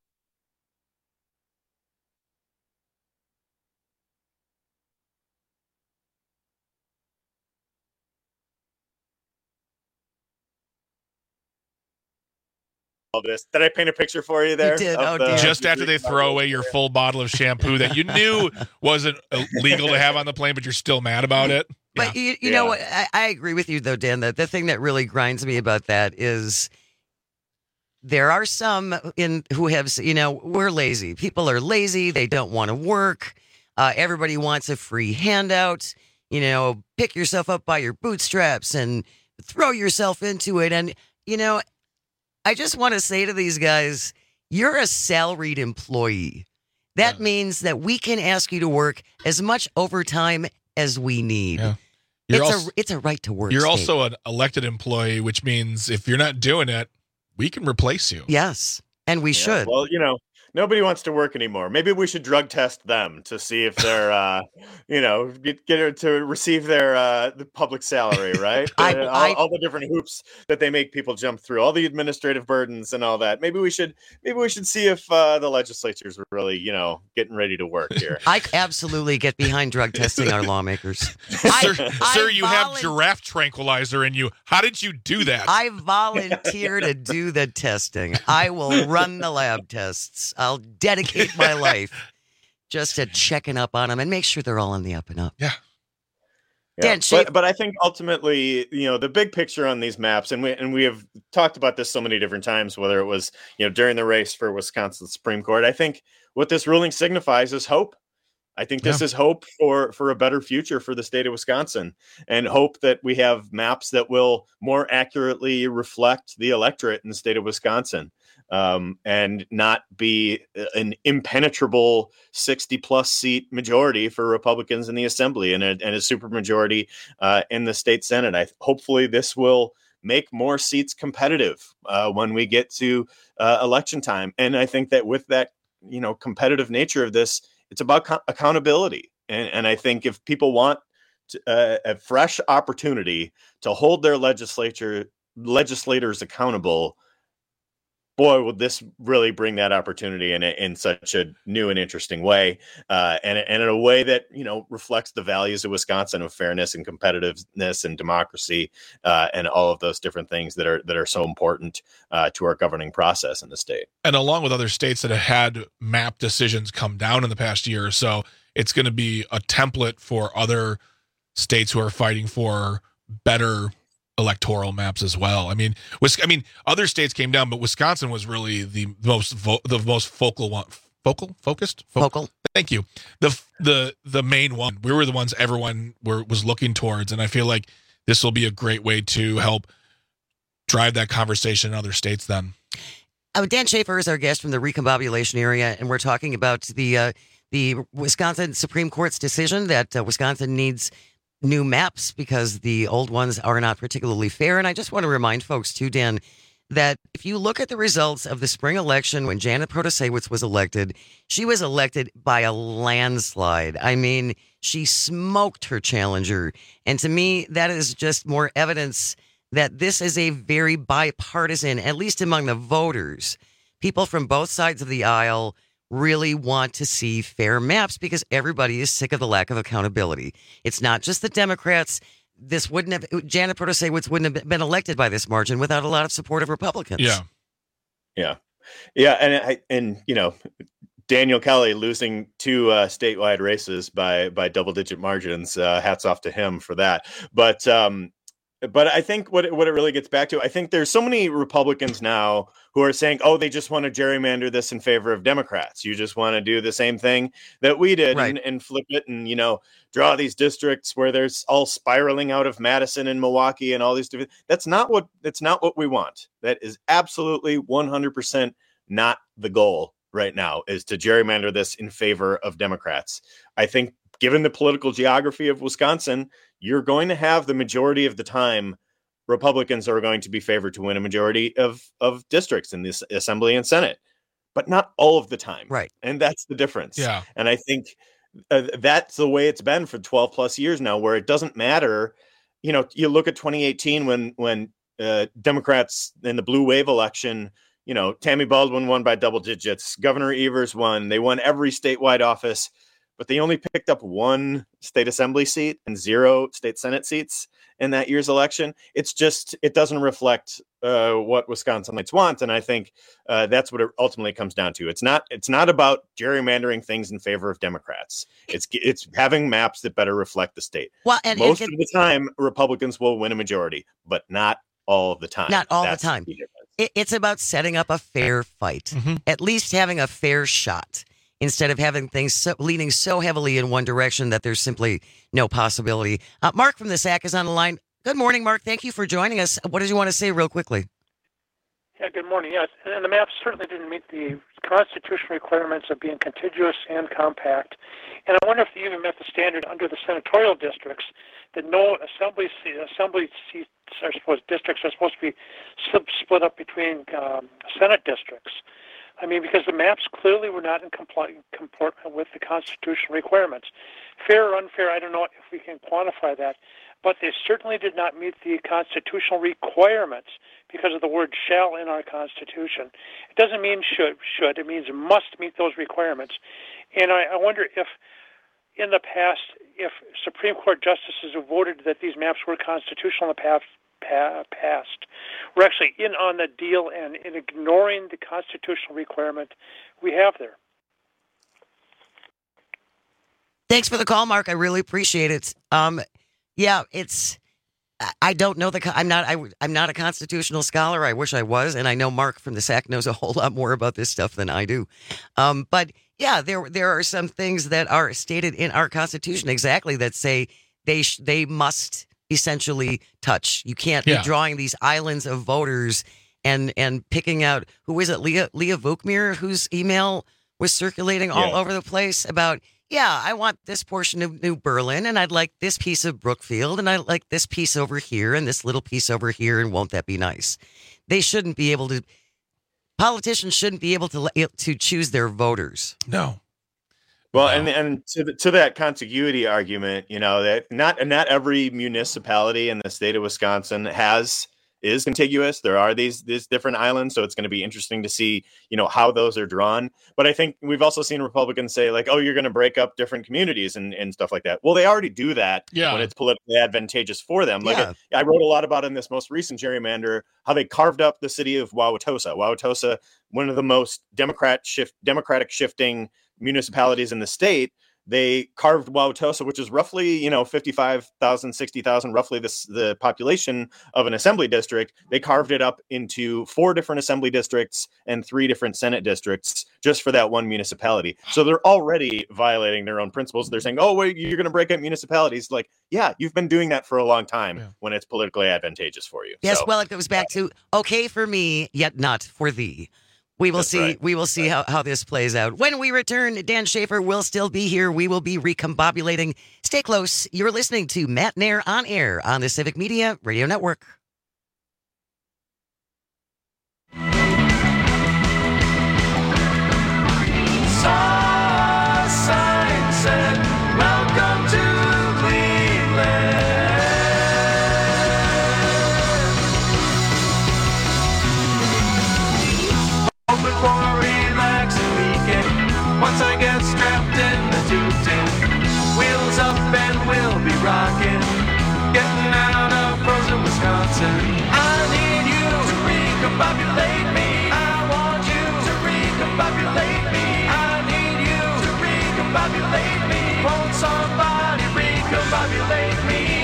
All this. Did I paint a picture for you there? You did. of Oh, the- dear. Just after they throw away your full bottle of shampoo that you knew wasn't legal to have on the plane, but you're still mad about it. But you, you know what? I, I agree with you, though, Dan. That the thing that really grinds me about that is there are some in who have, you know, we're lazy. People are lazy. They don't want to work. Uh, everybody wants a free handout. You know, pick yourself up by your bootstraps and throw yourself into it. And, you know, I just want to say to these guys, you're a salaried employee. That means that we can ask you to work as much overtime as we need. Yeah. You're It's also- a it's a right to work. You're state. also an elected employee, which means if you're not doing it, we can replace you. Yes, and we Yeah, should. Well, you know, nobody wants to work anymore. Maybe we should drug test them to see if they're, uh, you know, get, get her to receive their uh, the public salary, right? I- Uh, all, I- all the different hoops that they make people jump through, all the administrative burdens and all that. Maybe we should, maybe we should see if uh, the legislatures are really, you know, getting ready to work here. I absolutely get behind drug testing our lawmakers. sir, I sir, you have volun- giraffe tranquilizer in you. How did you do that? I volunteer to do the testing. I will run the lab tests. I'll dedicate my life just to checking up on them and make sure they're all on the up and up. Yeah. Yeah, Dan, Schaefer- but, but I think ultimately, you know, the big picture on these maps, and we and we have talked about this so many different times, whether it was, you know, during the race for Wisconsin Supreme Court. I think what this ruling signifies is hope. I think this Yeah. is hope for for a better future for the state of Wisconsin, and hope that we have maps that will more accurately reflect the electorate in the state of Wisconsin, um, and not be an impenetrable sixty plus seat majority for Republicans in the assembly and a, and a supermajority uh, in the state Senate. I hopefully this will make more seats competitive uh, when we get to uh, election time. And I think that with that, you know, competitive nature of this, it's about co- accountability. And, and I think if people want to, uh, a fresh opportunity to hold their legislature legislators accountable, boy, would this really bring that opportunity in a, in such a new and interesting way, uh, and, and in a way that, you know, reflects the values of Wisconsin of fairness and competitiveness and democracy, uh, and all of those different things that are that are so important uh, to our governing process in the state. And along with other states that have had map decisions come down in the past year or so, it's going to be a template for other states who are fighting for better electoral maps as well. I mean, Wis- I mean, other states came down, but Wisconsin was really the most vo- the most focal one. Focal, focused, Fo- Focal. Thank you. The the the main one. We were the ones everyone were was looking towards, and I feel like this will be a great way to help drive that conversation in other states. Then. Uh, Dan Schaefer is our guest from the recombobulation area, and we're talking about the uh, the Wisconsin Supreme Court's decision that uh, Wisconsin needs new maps because the old ones are not particularly fair. And I just want to remind folks too, Dan, that if you look at the results of the spring election when Janet Protasiewicz was elected, she was elected by a landslide. I mean, she smoked her challenger. And to me, that is just more evidence that this is a very bipartisan, at least among the voters. People from both sides of the aisle really want to see fair maps because everybody is sick of the lack of accountability. It's not just the Democrats. This wouldn't have, Janet Protasiewicz wouldn't have been elected by this margin without a lot of support of Republicans. Yeah. Yeah. Yeah. And, I, and, you know, Daniel Kelly losing two uh, statewide races by, by double digit margins. Uh, hats off to him for that. But, um, But I think what it, what it really gets back to, I think there's so many Republicans now who are saying, oh, they just want to gerrymander this in favor of Democrats. You just want to do the same thing that we did, right, and, and flip it and, you know, draw these districts where there's all spiraling out of Madison and Milwaukee and all these different. That's not what that's not what we want. That is absolutely one hundred percent not the goal right now, is to gerrymander this in favor of Democrats. I think given the political geography of Wisconsin, you're going to have the majority of the time, Republicans are going to be favored to win a majority of, of districts in this Assembly and Senate, but not all of the time. Right. And that's the difference. Yeah. And I think uh, that's the way it's been for twelve plus years now, where it doesn't matter. You know, you look at twenty eighteen when, when uh, Democrats in the blue wave election, you know, Tammy Baldwin won by double digits. Governor Evers won. They won every statewide office, but they only picked up one state assembly seat and zero state Senate seats in that year's election. It's just, it doesn't reflect uh, what Wisconsinites want. And I think uh, that's what it ultimately comes down to. It's not, it's not about gerrymandering things in favor of Democrats. It's, it's having maps that better reflect the state. Well, and most and, of the time, Republicans will win a majority, but not all of the time. Not all That's the time. The it, it's about setting up a fair fight, mm-hmm. at least having a fair shot, instead of having things so, leaning so heavily in one direction that there's simply no possibility. Uh, Mark from the S A C is on the line. Good morning, Mark. Thank you for joining us. What did you want to say real quickly? Yeah, good morning. Yes, and the maps certainly didn't meet the constitutional requirements of being contiguous and compact. And I wonder if they even met the standard under the senatorial districts that no assembly assembly seats are supposed districts are supposed to be split up between um, Senate districts. I mean, because the maps clearly were not in compli- comportment with the constitutional requirements. Fair or unfair, I don't know if we can quantify that, but they certainly did not meet the constitutional requirements because of the word shall in our Constitution. It doesn't mean should, should. It means must meet those requirements. And I, I wonder if, in the past, if Supreme Court justices who voted that these maps were constitutional in the past, past were actually in on the deal and in ignoring the constitutional requirement we have there. Thanks for the call, Mark. I really appreciate it. Um, yeah, it's. I don't know the. I'm not. I, I'm not a constitutional scholar. I wish I was, and I know Mark from the S A C knows a whole lot more about this stuff than I do. Um, but yeah, there there are some things that are stated in our Constitution exactly that say they sh- they must essentially touch. You can't yeah. be drawing these islands of voters and and picking out who is it, Leah Leah Vukmir, whose email was circulating all yeah. over the place about. Yeah, I want this portion of New Berlin, and I'd like this piece of Brookfield, and I like this piece over here, and this little piece over here, and won't that be nice? They shouldn't be able to. Politicians shouldn't be able to to choose their voters. No. Well, no. and and to the, to that contiguity argument, you know that not not every municipality in the state of Wisconsin has. Is contiguous. There are these these different islands, so it's going to be interesting to see, you know, how those are drawn. But I think we've also seen Republicans say like, "Oh, you're going to break up different communities and, and stuff like that." Well, they already do that yeah. when it's politically advantageous for them. Like yeah. I, I wrote a lot about in this most recent gerrymander how they carved up the city of Wauwatosa. Wauwatosa, one of the most Democrat shift Democratic shifting municipalities in the state. They carved Wauwatosa, which is roughly, you know, fifty-five thousand, sixty thousand, roughly this, the population of an assembly district. They carved it up into four different assembly districts and three different Senate districts just for that one municipality. So they're already violating their own principles. They're saying, oh, wait, you're going to break up municipalities. Like, yeah, you've been doing that for a long time yeah. when it's politically advantageous for you. Yes, so, well, it goes back to okay for me, yet not for thee. We will That's see. Right. We will see how, how this plays out. When we return, Dan Schaefer will still be here. We will be recombobulating. Stay close. You're listening to Matt Nair on air on the Civic Media Radio Network. Sign said, welcome to Cleveland. Hoping for a relaxing weekend. Once I get strapped in the two ten, wheels up and we'll be rocking. Getting out of frozen Wisconsin. I need you to recombobulate me. I want you to recombobulate me. I need you to recombobulate me. Won't somebody recombobulate me?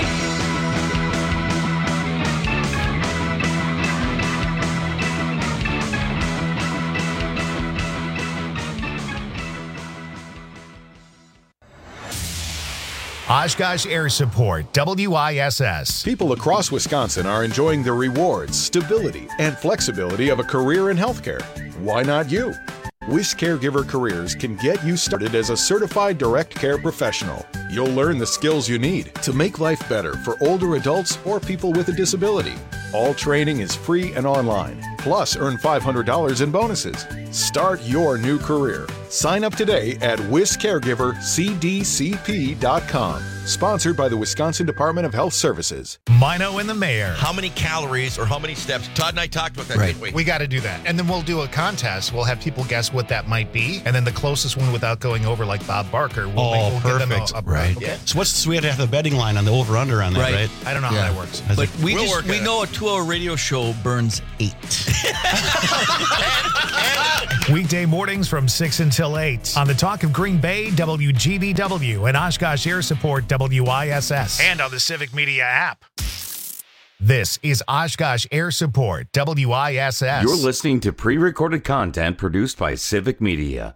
Oshkosh Air Support, W I S S. People across Wisconsin are enjoying the rewards, stability, and flexibility of a career in healthcare. Why not you? Wish Caregiver Careers can get you started as a certified direct care professional. You'll learn the skills you need to make life better for older adults or people with a disability. All training is free and online. Plus, earn five hundred dollars in bonuses. Start your new career. Sign up today at wish caregiver c d c p dot com. Sponsored by the Wisconsin Department of Health Services. Mino and the Mayor. How many calories or how many steps? Todd and I talked about that. Right. didn't we? We got to do that. And then we'll do a contest. We'll have people guess what that might be. And then the closest one without going over like Bob Barker. We'll Oh, make, we'll perfect. Give them a, a, right. Okay. So what's so we have to have the betting line on the over-under on that, right? Right. I don't know how that works. As But a- we We'll just work we on it. know a two-hour radio show burns eight. Weekday mornings from six until eight on the Talk of Green Bay, W G V W, and Oshkosh Air Support, W I S S, and on the Civic Media app. This is Oshkosh Air Support, W I S S. You're listening to pre-recorded content produced by Civic Media.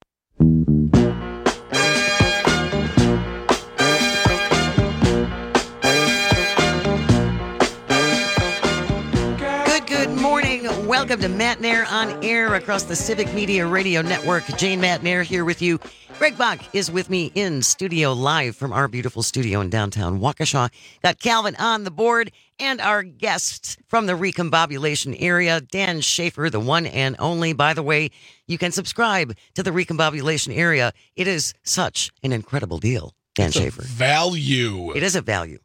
Good, good morning. Welcome to Matt Nair on air across the Civic Media Radio Network. Jane Matt Nair here with you. Greg Bach is with me in studio live from our beautiful studio in downtown Waukesha. Got Calvin on the board and our guest from the recombobulation area, Dan Schaefer, the one and only. By the way, you can subscribe to the recombobulation area. It is such an incredible deal, Dan It's a Schaefer. value. It is a value.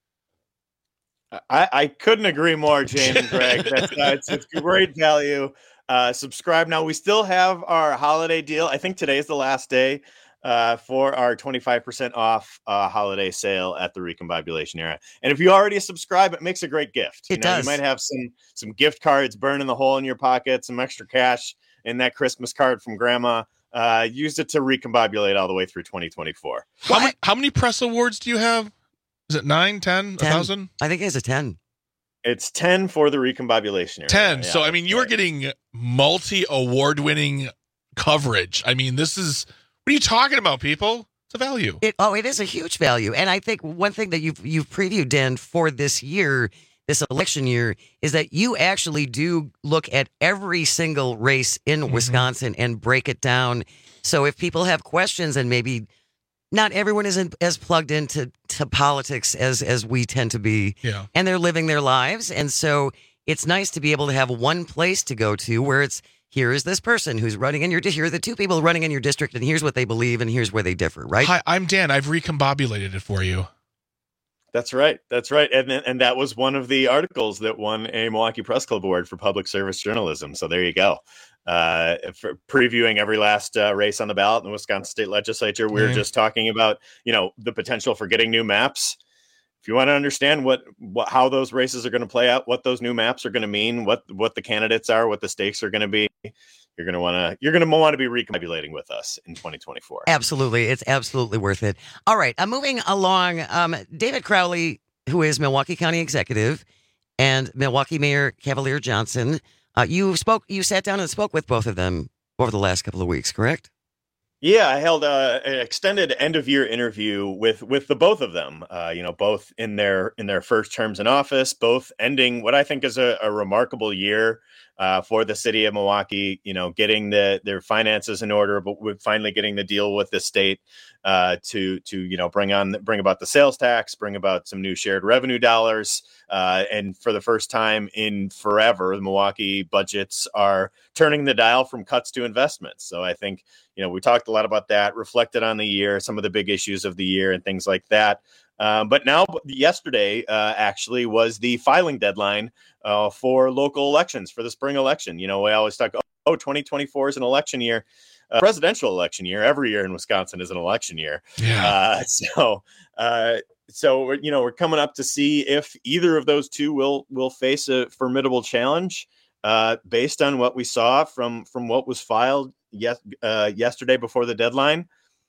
I, I couldn't agree more, Jane and Greg. That's, uh, it's, it's great value. Uh, subscribe now. We still have our holiday deal. I think today is the last day uh, for our twenty-five percent off uh, holiday sale at the recombobulation era. And if you already subscribe, it makes a great gift. It you know, does. You might have some some gift cards burning the hole in your pocket, some extra cash in that Christmas card from Grandma. Uh, use it to recombobulate all the way through twenty twenty-four. How, many, how many press awards do you have? Is it nine, ten, a ten. thousand? I think it's a ten. It's ten for the recombobulation area. ten. Yeah, So, I mean, you're getting multi award winning coverage. I mean, this is what are you talking about, people? It's a value. It, oh, it is a huge value. And I think one thing that you've you've previewed, Dan, for this year, this election year, is that you actually do look at every single race in Mm-hmm. Wisconsin and break it down. So if people have questions, and maybe not everyone isn't as plugged into to politics as as we tend to be, Yeah. and they're living their lives. And so it's nice to be able to have one place to go to where it's, here is this person who's running in your, di- here are the two people running in your district, and here's what they believe, and here's where they differ, right? Hi, I'm Dan. I've recombobulated it for you. That's right. That's right. And then- and that was one of the articles that won a Milwaukee Press Club Award for public service journalism. So there you go. Uh, for previewing every last uh, race on the ballot in the Wisconsin State Legislature, we were Mhm. just talking about, you know, the potential for getting new maps. If you want to understand what, what how those races are going to play out, what those new maps are going to mean, what what the candidates are, what the stakes are going to be, you're going to want to you're going to want to be recombobulating with us in twenty twenty-four. Absolutely. It's absolutely worth it. All right. I'm moving along. Um, David Crowley, who is Milwaukee County Executive, and Milwaukee Mayor Cavalier Johnson. Uh, you spoke, you sat down and spoke with both of them over the last couple of weeks, correct? Yeah, I held a, an extended end of year interview with with the both of them. Uh, you know, both in their in their first terms in office, both ending what I think is a, a remarkable year uh, for the city of Milwaukee. You know, getting the their finances in order, but with finally getting the deal with the state uh, to to you know bring on bring about the sales tax, bring about some new shared revenue dollars, uh, and for the first time in forever, the Milwaukee budgets are turning the dial from cuts to investments. So I think, you know, we talked a lot about that, reflected on the year, some of the big issues of the year and things like that. Um, but now, yesterday, uh, actually was the filing deadline uh, for local elections, for the spring election. You know, we always talk, oh, twenty twenty-four is an election year, uh, presidential election year. Every year in Wisconsin is an election year. Yeah. Uh, so, uh, so we're, you know, we're coming up to see if either of those two will will face a formidable challenge. Uh, based on what we saw from from what was filed yes, uh, yesterday before the deadline,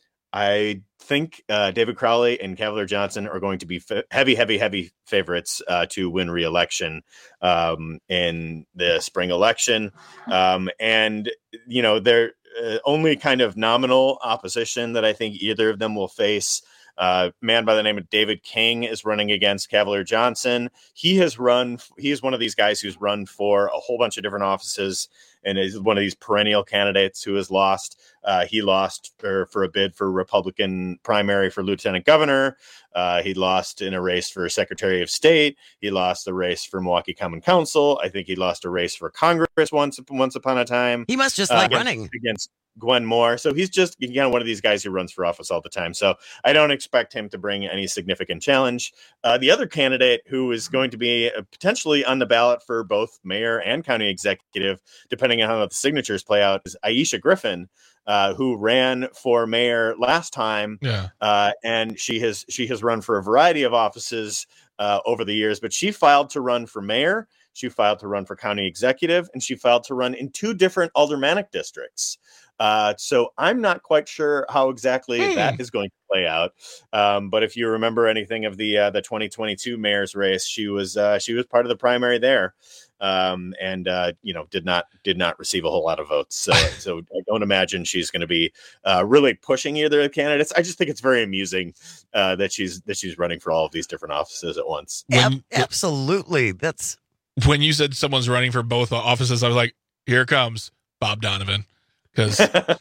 I think uh, David Crowley and Cavalier Johnson are going to be f- heavy, heavy, heavy favorites uh, to win re-election um, in the spring election. Um, and, you know, they're uh, only kind of nominal opposition that I think either of them will face Uh, a man by the name of David King is running against Cavalier Johnson. He has run, he is one of these guys who's run for a whole bunch of different offices and is one of these perennial candidates who has lost. Uh, he lost for, for a bid for Republican primary for lieutenant governor. Uh, he lost in a race for Secretary of State. He lost the race for Milwaukee Common Council. I think he lost a race for Congress once, once upon a time. He must just uh, like against, running. Against Gwen Moore. So he's just, again, one of these guys who runs for office all the time. So I don't expect him to bring any significant challenge. Uh, the other candidate who is going to be uh, potentially on the ballot for both mayor and county executive, depending on how the signatures play out, is Aisha Griffin, uh, who ran for mayor last time. Yeah. Uh, and she has she has run for a variety of offices uh, over the years, but she filed to run for mayor. She filed to run for county executive, and she filed to run in two different aldermanic districts. Uh, so I'm not quite sure how exactly Hmm. that is going to play out. Um, but if you remember anything of the uh, the twenty twenty-two mayor's race, she was uh, she was part of the primary there, um, and uh, you know did not did not receive a whole lot of votes. So so I don't imagine she's going to be uh, really pushing either of the candidates. I just think it's very amusing uh, that she's that she's running for all of these different offices at once. Ab- absolutely. That's When you said someone's running for both offices, I was like, here comes Bob Donovan. Because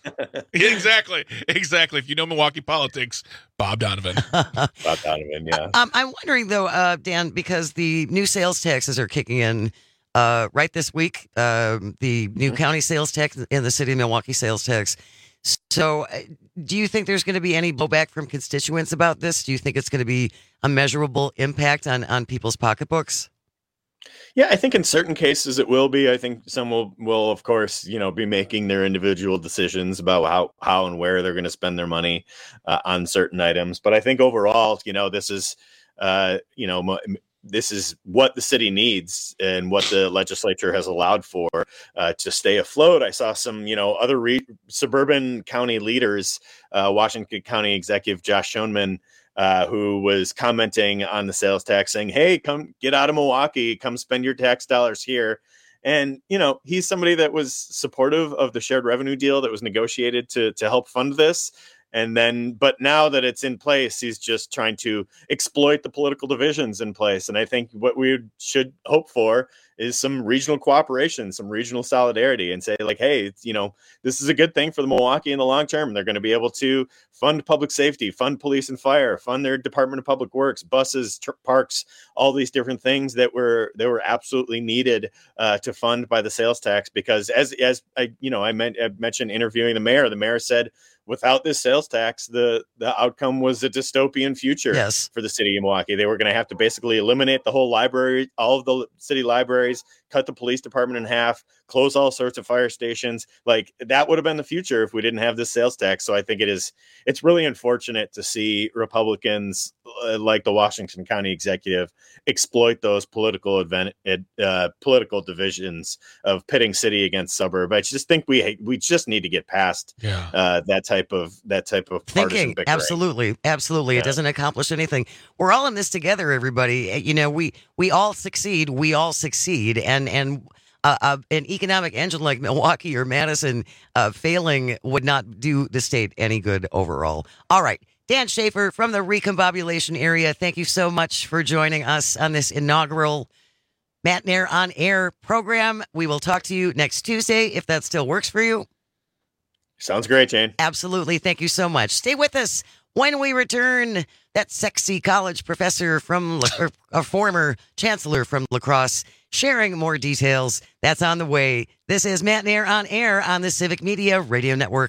exactly, exactly. If you know Milwaukee politics, Bob Donovan. Bob Donovan, yeah. Um, I'm wondering though, uh, Dan, because the new sales taxes are kicking in uh, right this week. Uh, the new Mm-hmm. county sales tax and the city of Milwaukee sales tax. So, uh, do you think there's going to be any blowback from constituents about this? Do you think it's going to be a measurable impact on on people's pocketbooks? Yeah, I think in certain cases it will be. I think some will, will of course, you know, be making their individual decisions about how, how and where they're going to spend their money uh, on certain items. But I think overall, you know, this is, uh, you know, m- this is what the city needs and what the legislature has allowed for uh, to stay afloat. I saw some, you know, other re- suburban county leaders, uh, Washington County Executive Josh Schoenman, Uh, who was commenting on the sales tax saying, hey, come get out of Milwaukee, come spend your tax dollars here. And, you know, he's somebody that was supportive of the shared revenue deal that was negotiated to, to help fund this. And then, but now that it's in place, he's just trying to exploit the political divisions in place. And I think what we should hope for is some regional cooperation, some regional solidarity, and say like, hey, it's, you know, this is a good thing for the Milwaukee in the long term. They're going to be able to fund public safety, fund police and fire, fund their Department of Public Works, buses, tr- parks, all these different things that were that were absolutely needed uh, to fund by the sales tax. Because as as I you know I, meant, I mentioned interviewing the mayor, the mayor said, without this sales tax, the, the outcome was a dystopian future yes. for the city of Milwaukee. They were going to have to basically eliminate the whole library, all of the city libraries, cut the police department in half, close all sorts of fire stations. Like that would have been the future if we didn't have this sales tax. So I think it is, it's really unfortunate to see Republicans uh, like the Washington County Executive exploit those political event, uh, political divisions of pitting city against suburb. I just think we, we just need to get past yeah. uh, that type type of that type of thinking. bickering. Absolutely, absolutely. Yeah. It doesn't accomplish anything. We're all in this together, everybody. You know, we we all succeed. We all succeed, and and. Uh, uh, an economic engine like Milwaukee or Madison uh, failing would not do the state any good overall. All right. Dan Schaefer from the Recombobulation area, thank you so much for joining us on this inaugural Matt Nair on Air program. We will talk to you next Tuesday if that still works for you. Sounds great, Jane. Absolutely. Thank you so much. Stay with us when we return. That sexy college professor from, or a former chancellor from La Crosse, sharing more details. That's on the way. This is Matt Nair on Air on the Civic Media Radio Network.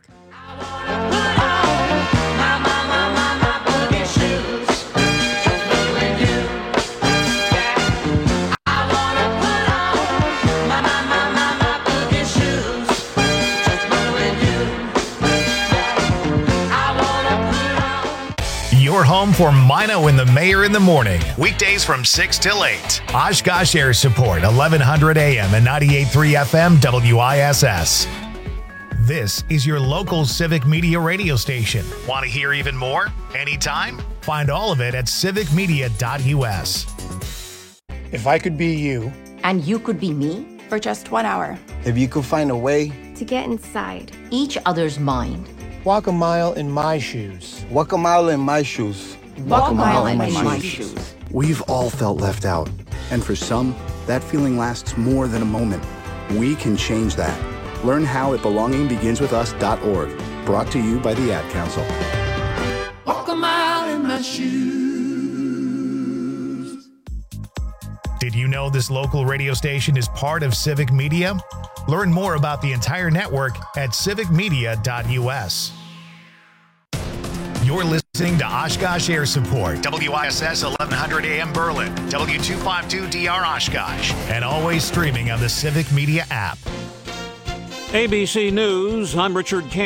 Your home for Mino and the Mayor in the morning. Weekdays from six till eight. Oshkosh Air Support, eleven hundred A M and ninety-eight point three F M W I S S. This is your local Civic Media radio station. Want to hear even more? Anytime? Find all of it at civic media dot U S. If I could be you. And you could be me? For just one hour. If you could find a way to get inside each other's mind. Walk a mile in my shoes. Walk a mile in my shoes. Walk a mile in my shoes. We've all felt left out. And for some, that feeling lasts more than a moment. We can change that. Learn how at belonging begins with us dot org. Brought to you by the Ad Council. Walk a mile in my shoes. Did you know this local radio station is part of Civic Media? Learn more about the entire network at civic media dot u s. You're listening to Oshkosh Air Support, W I S S eleven hundred A M Berlin, W two fifty-two D R Oshkosh, and always streaming on the Civic Media app. A B C News, I'm Richard Campbell.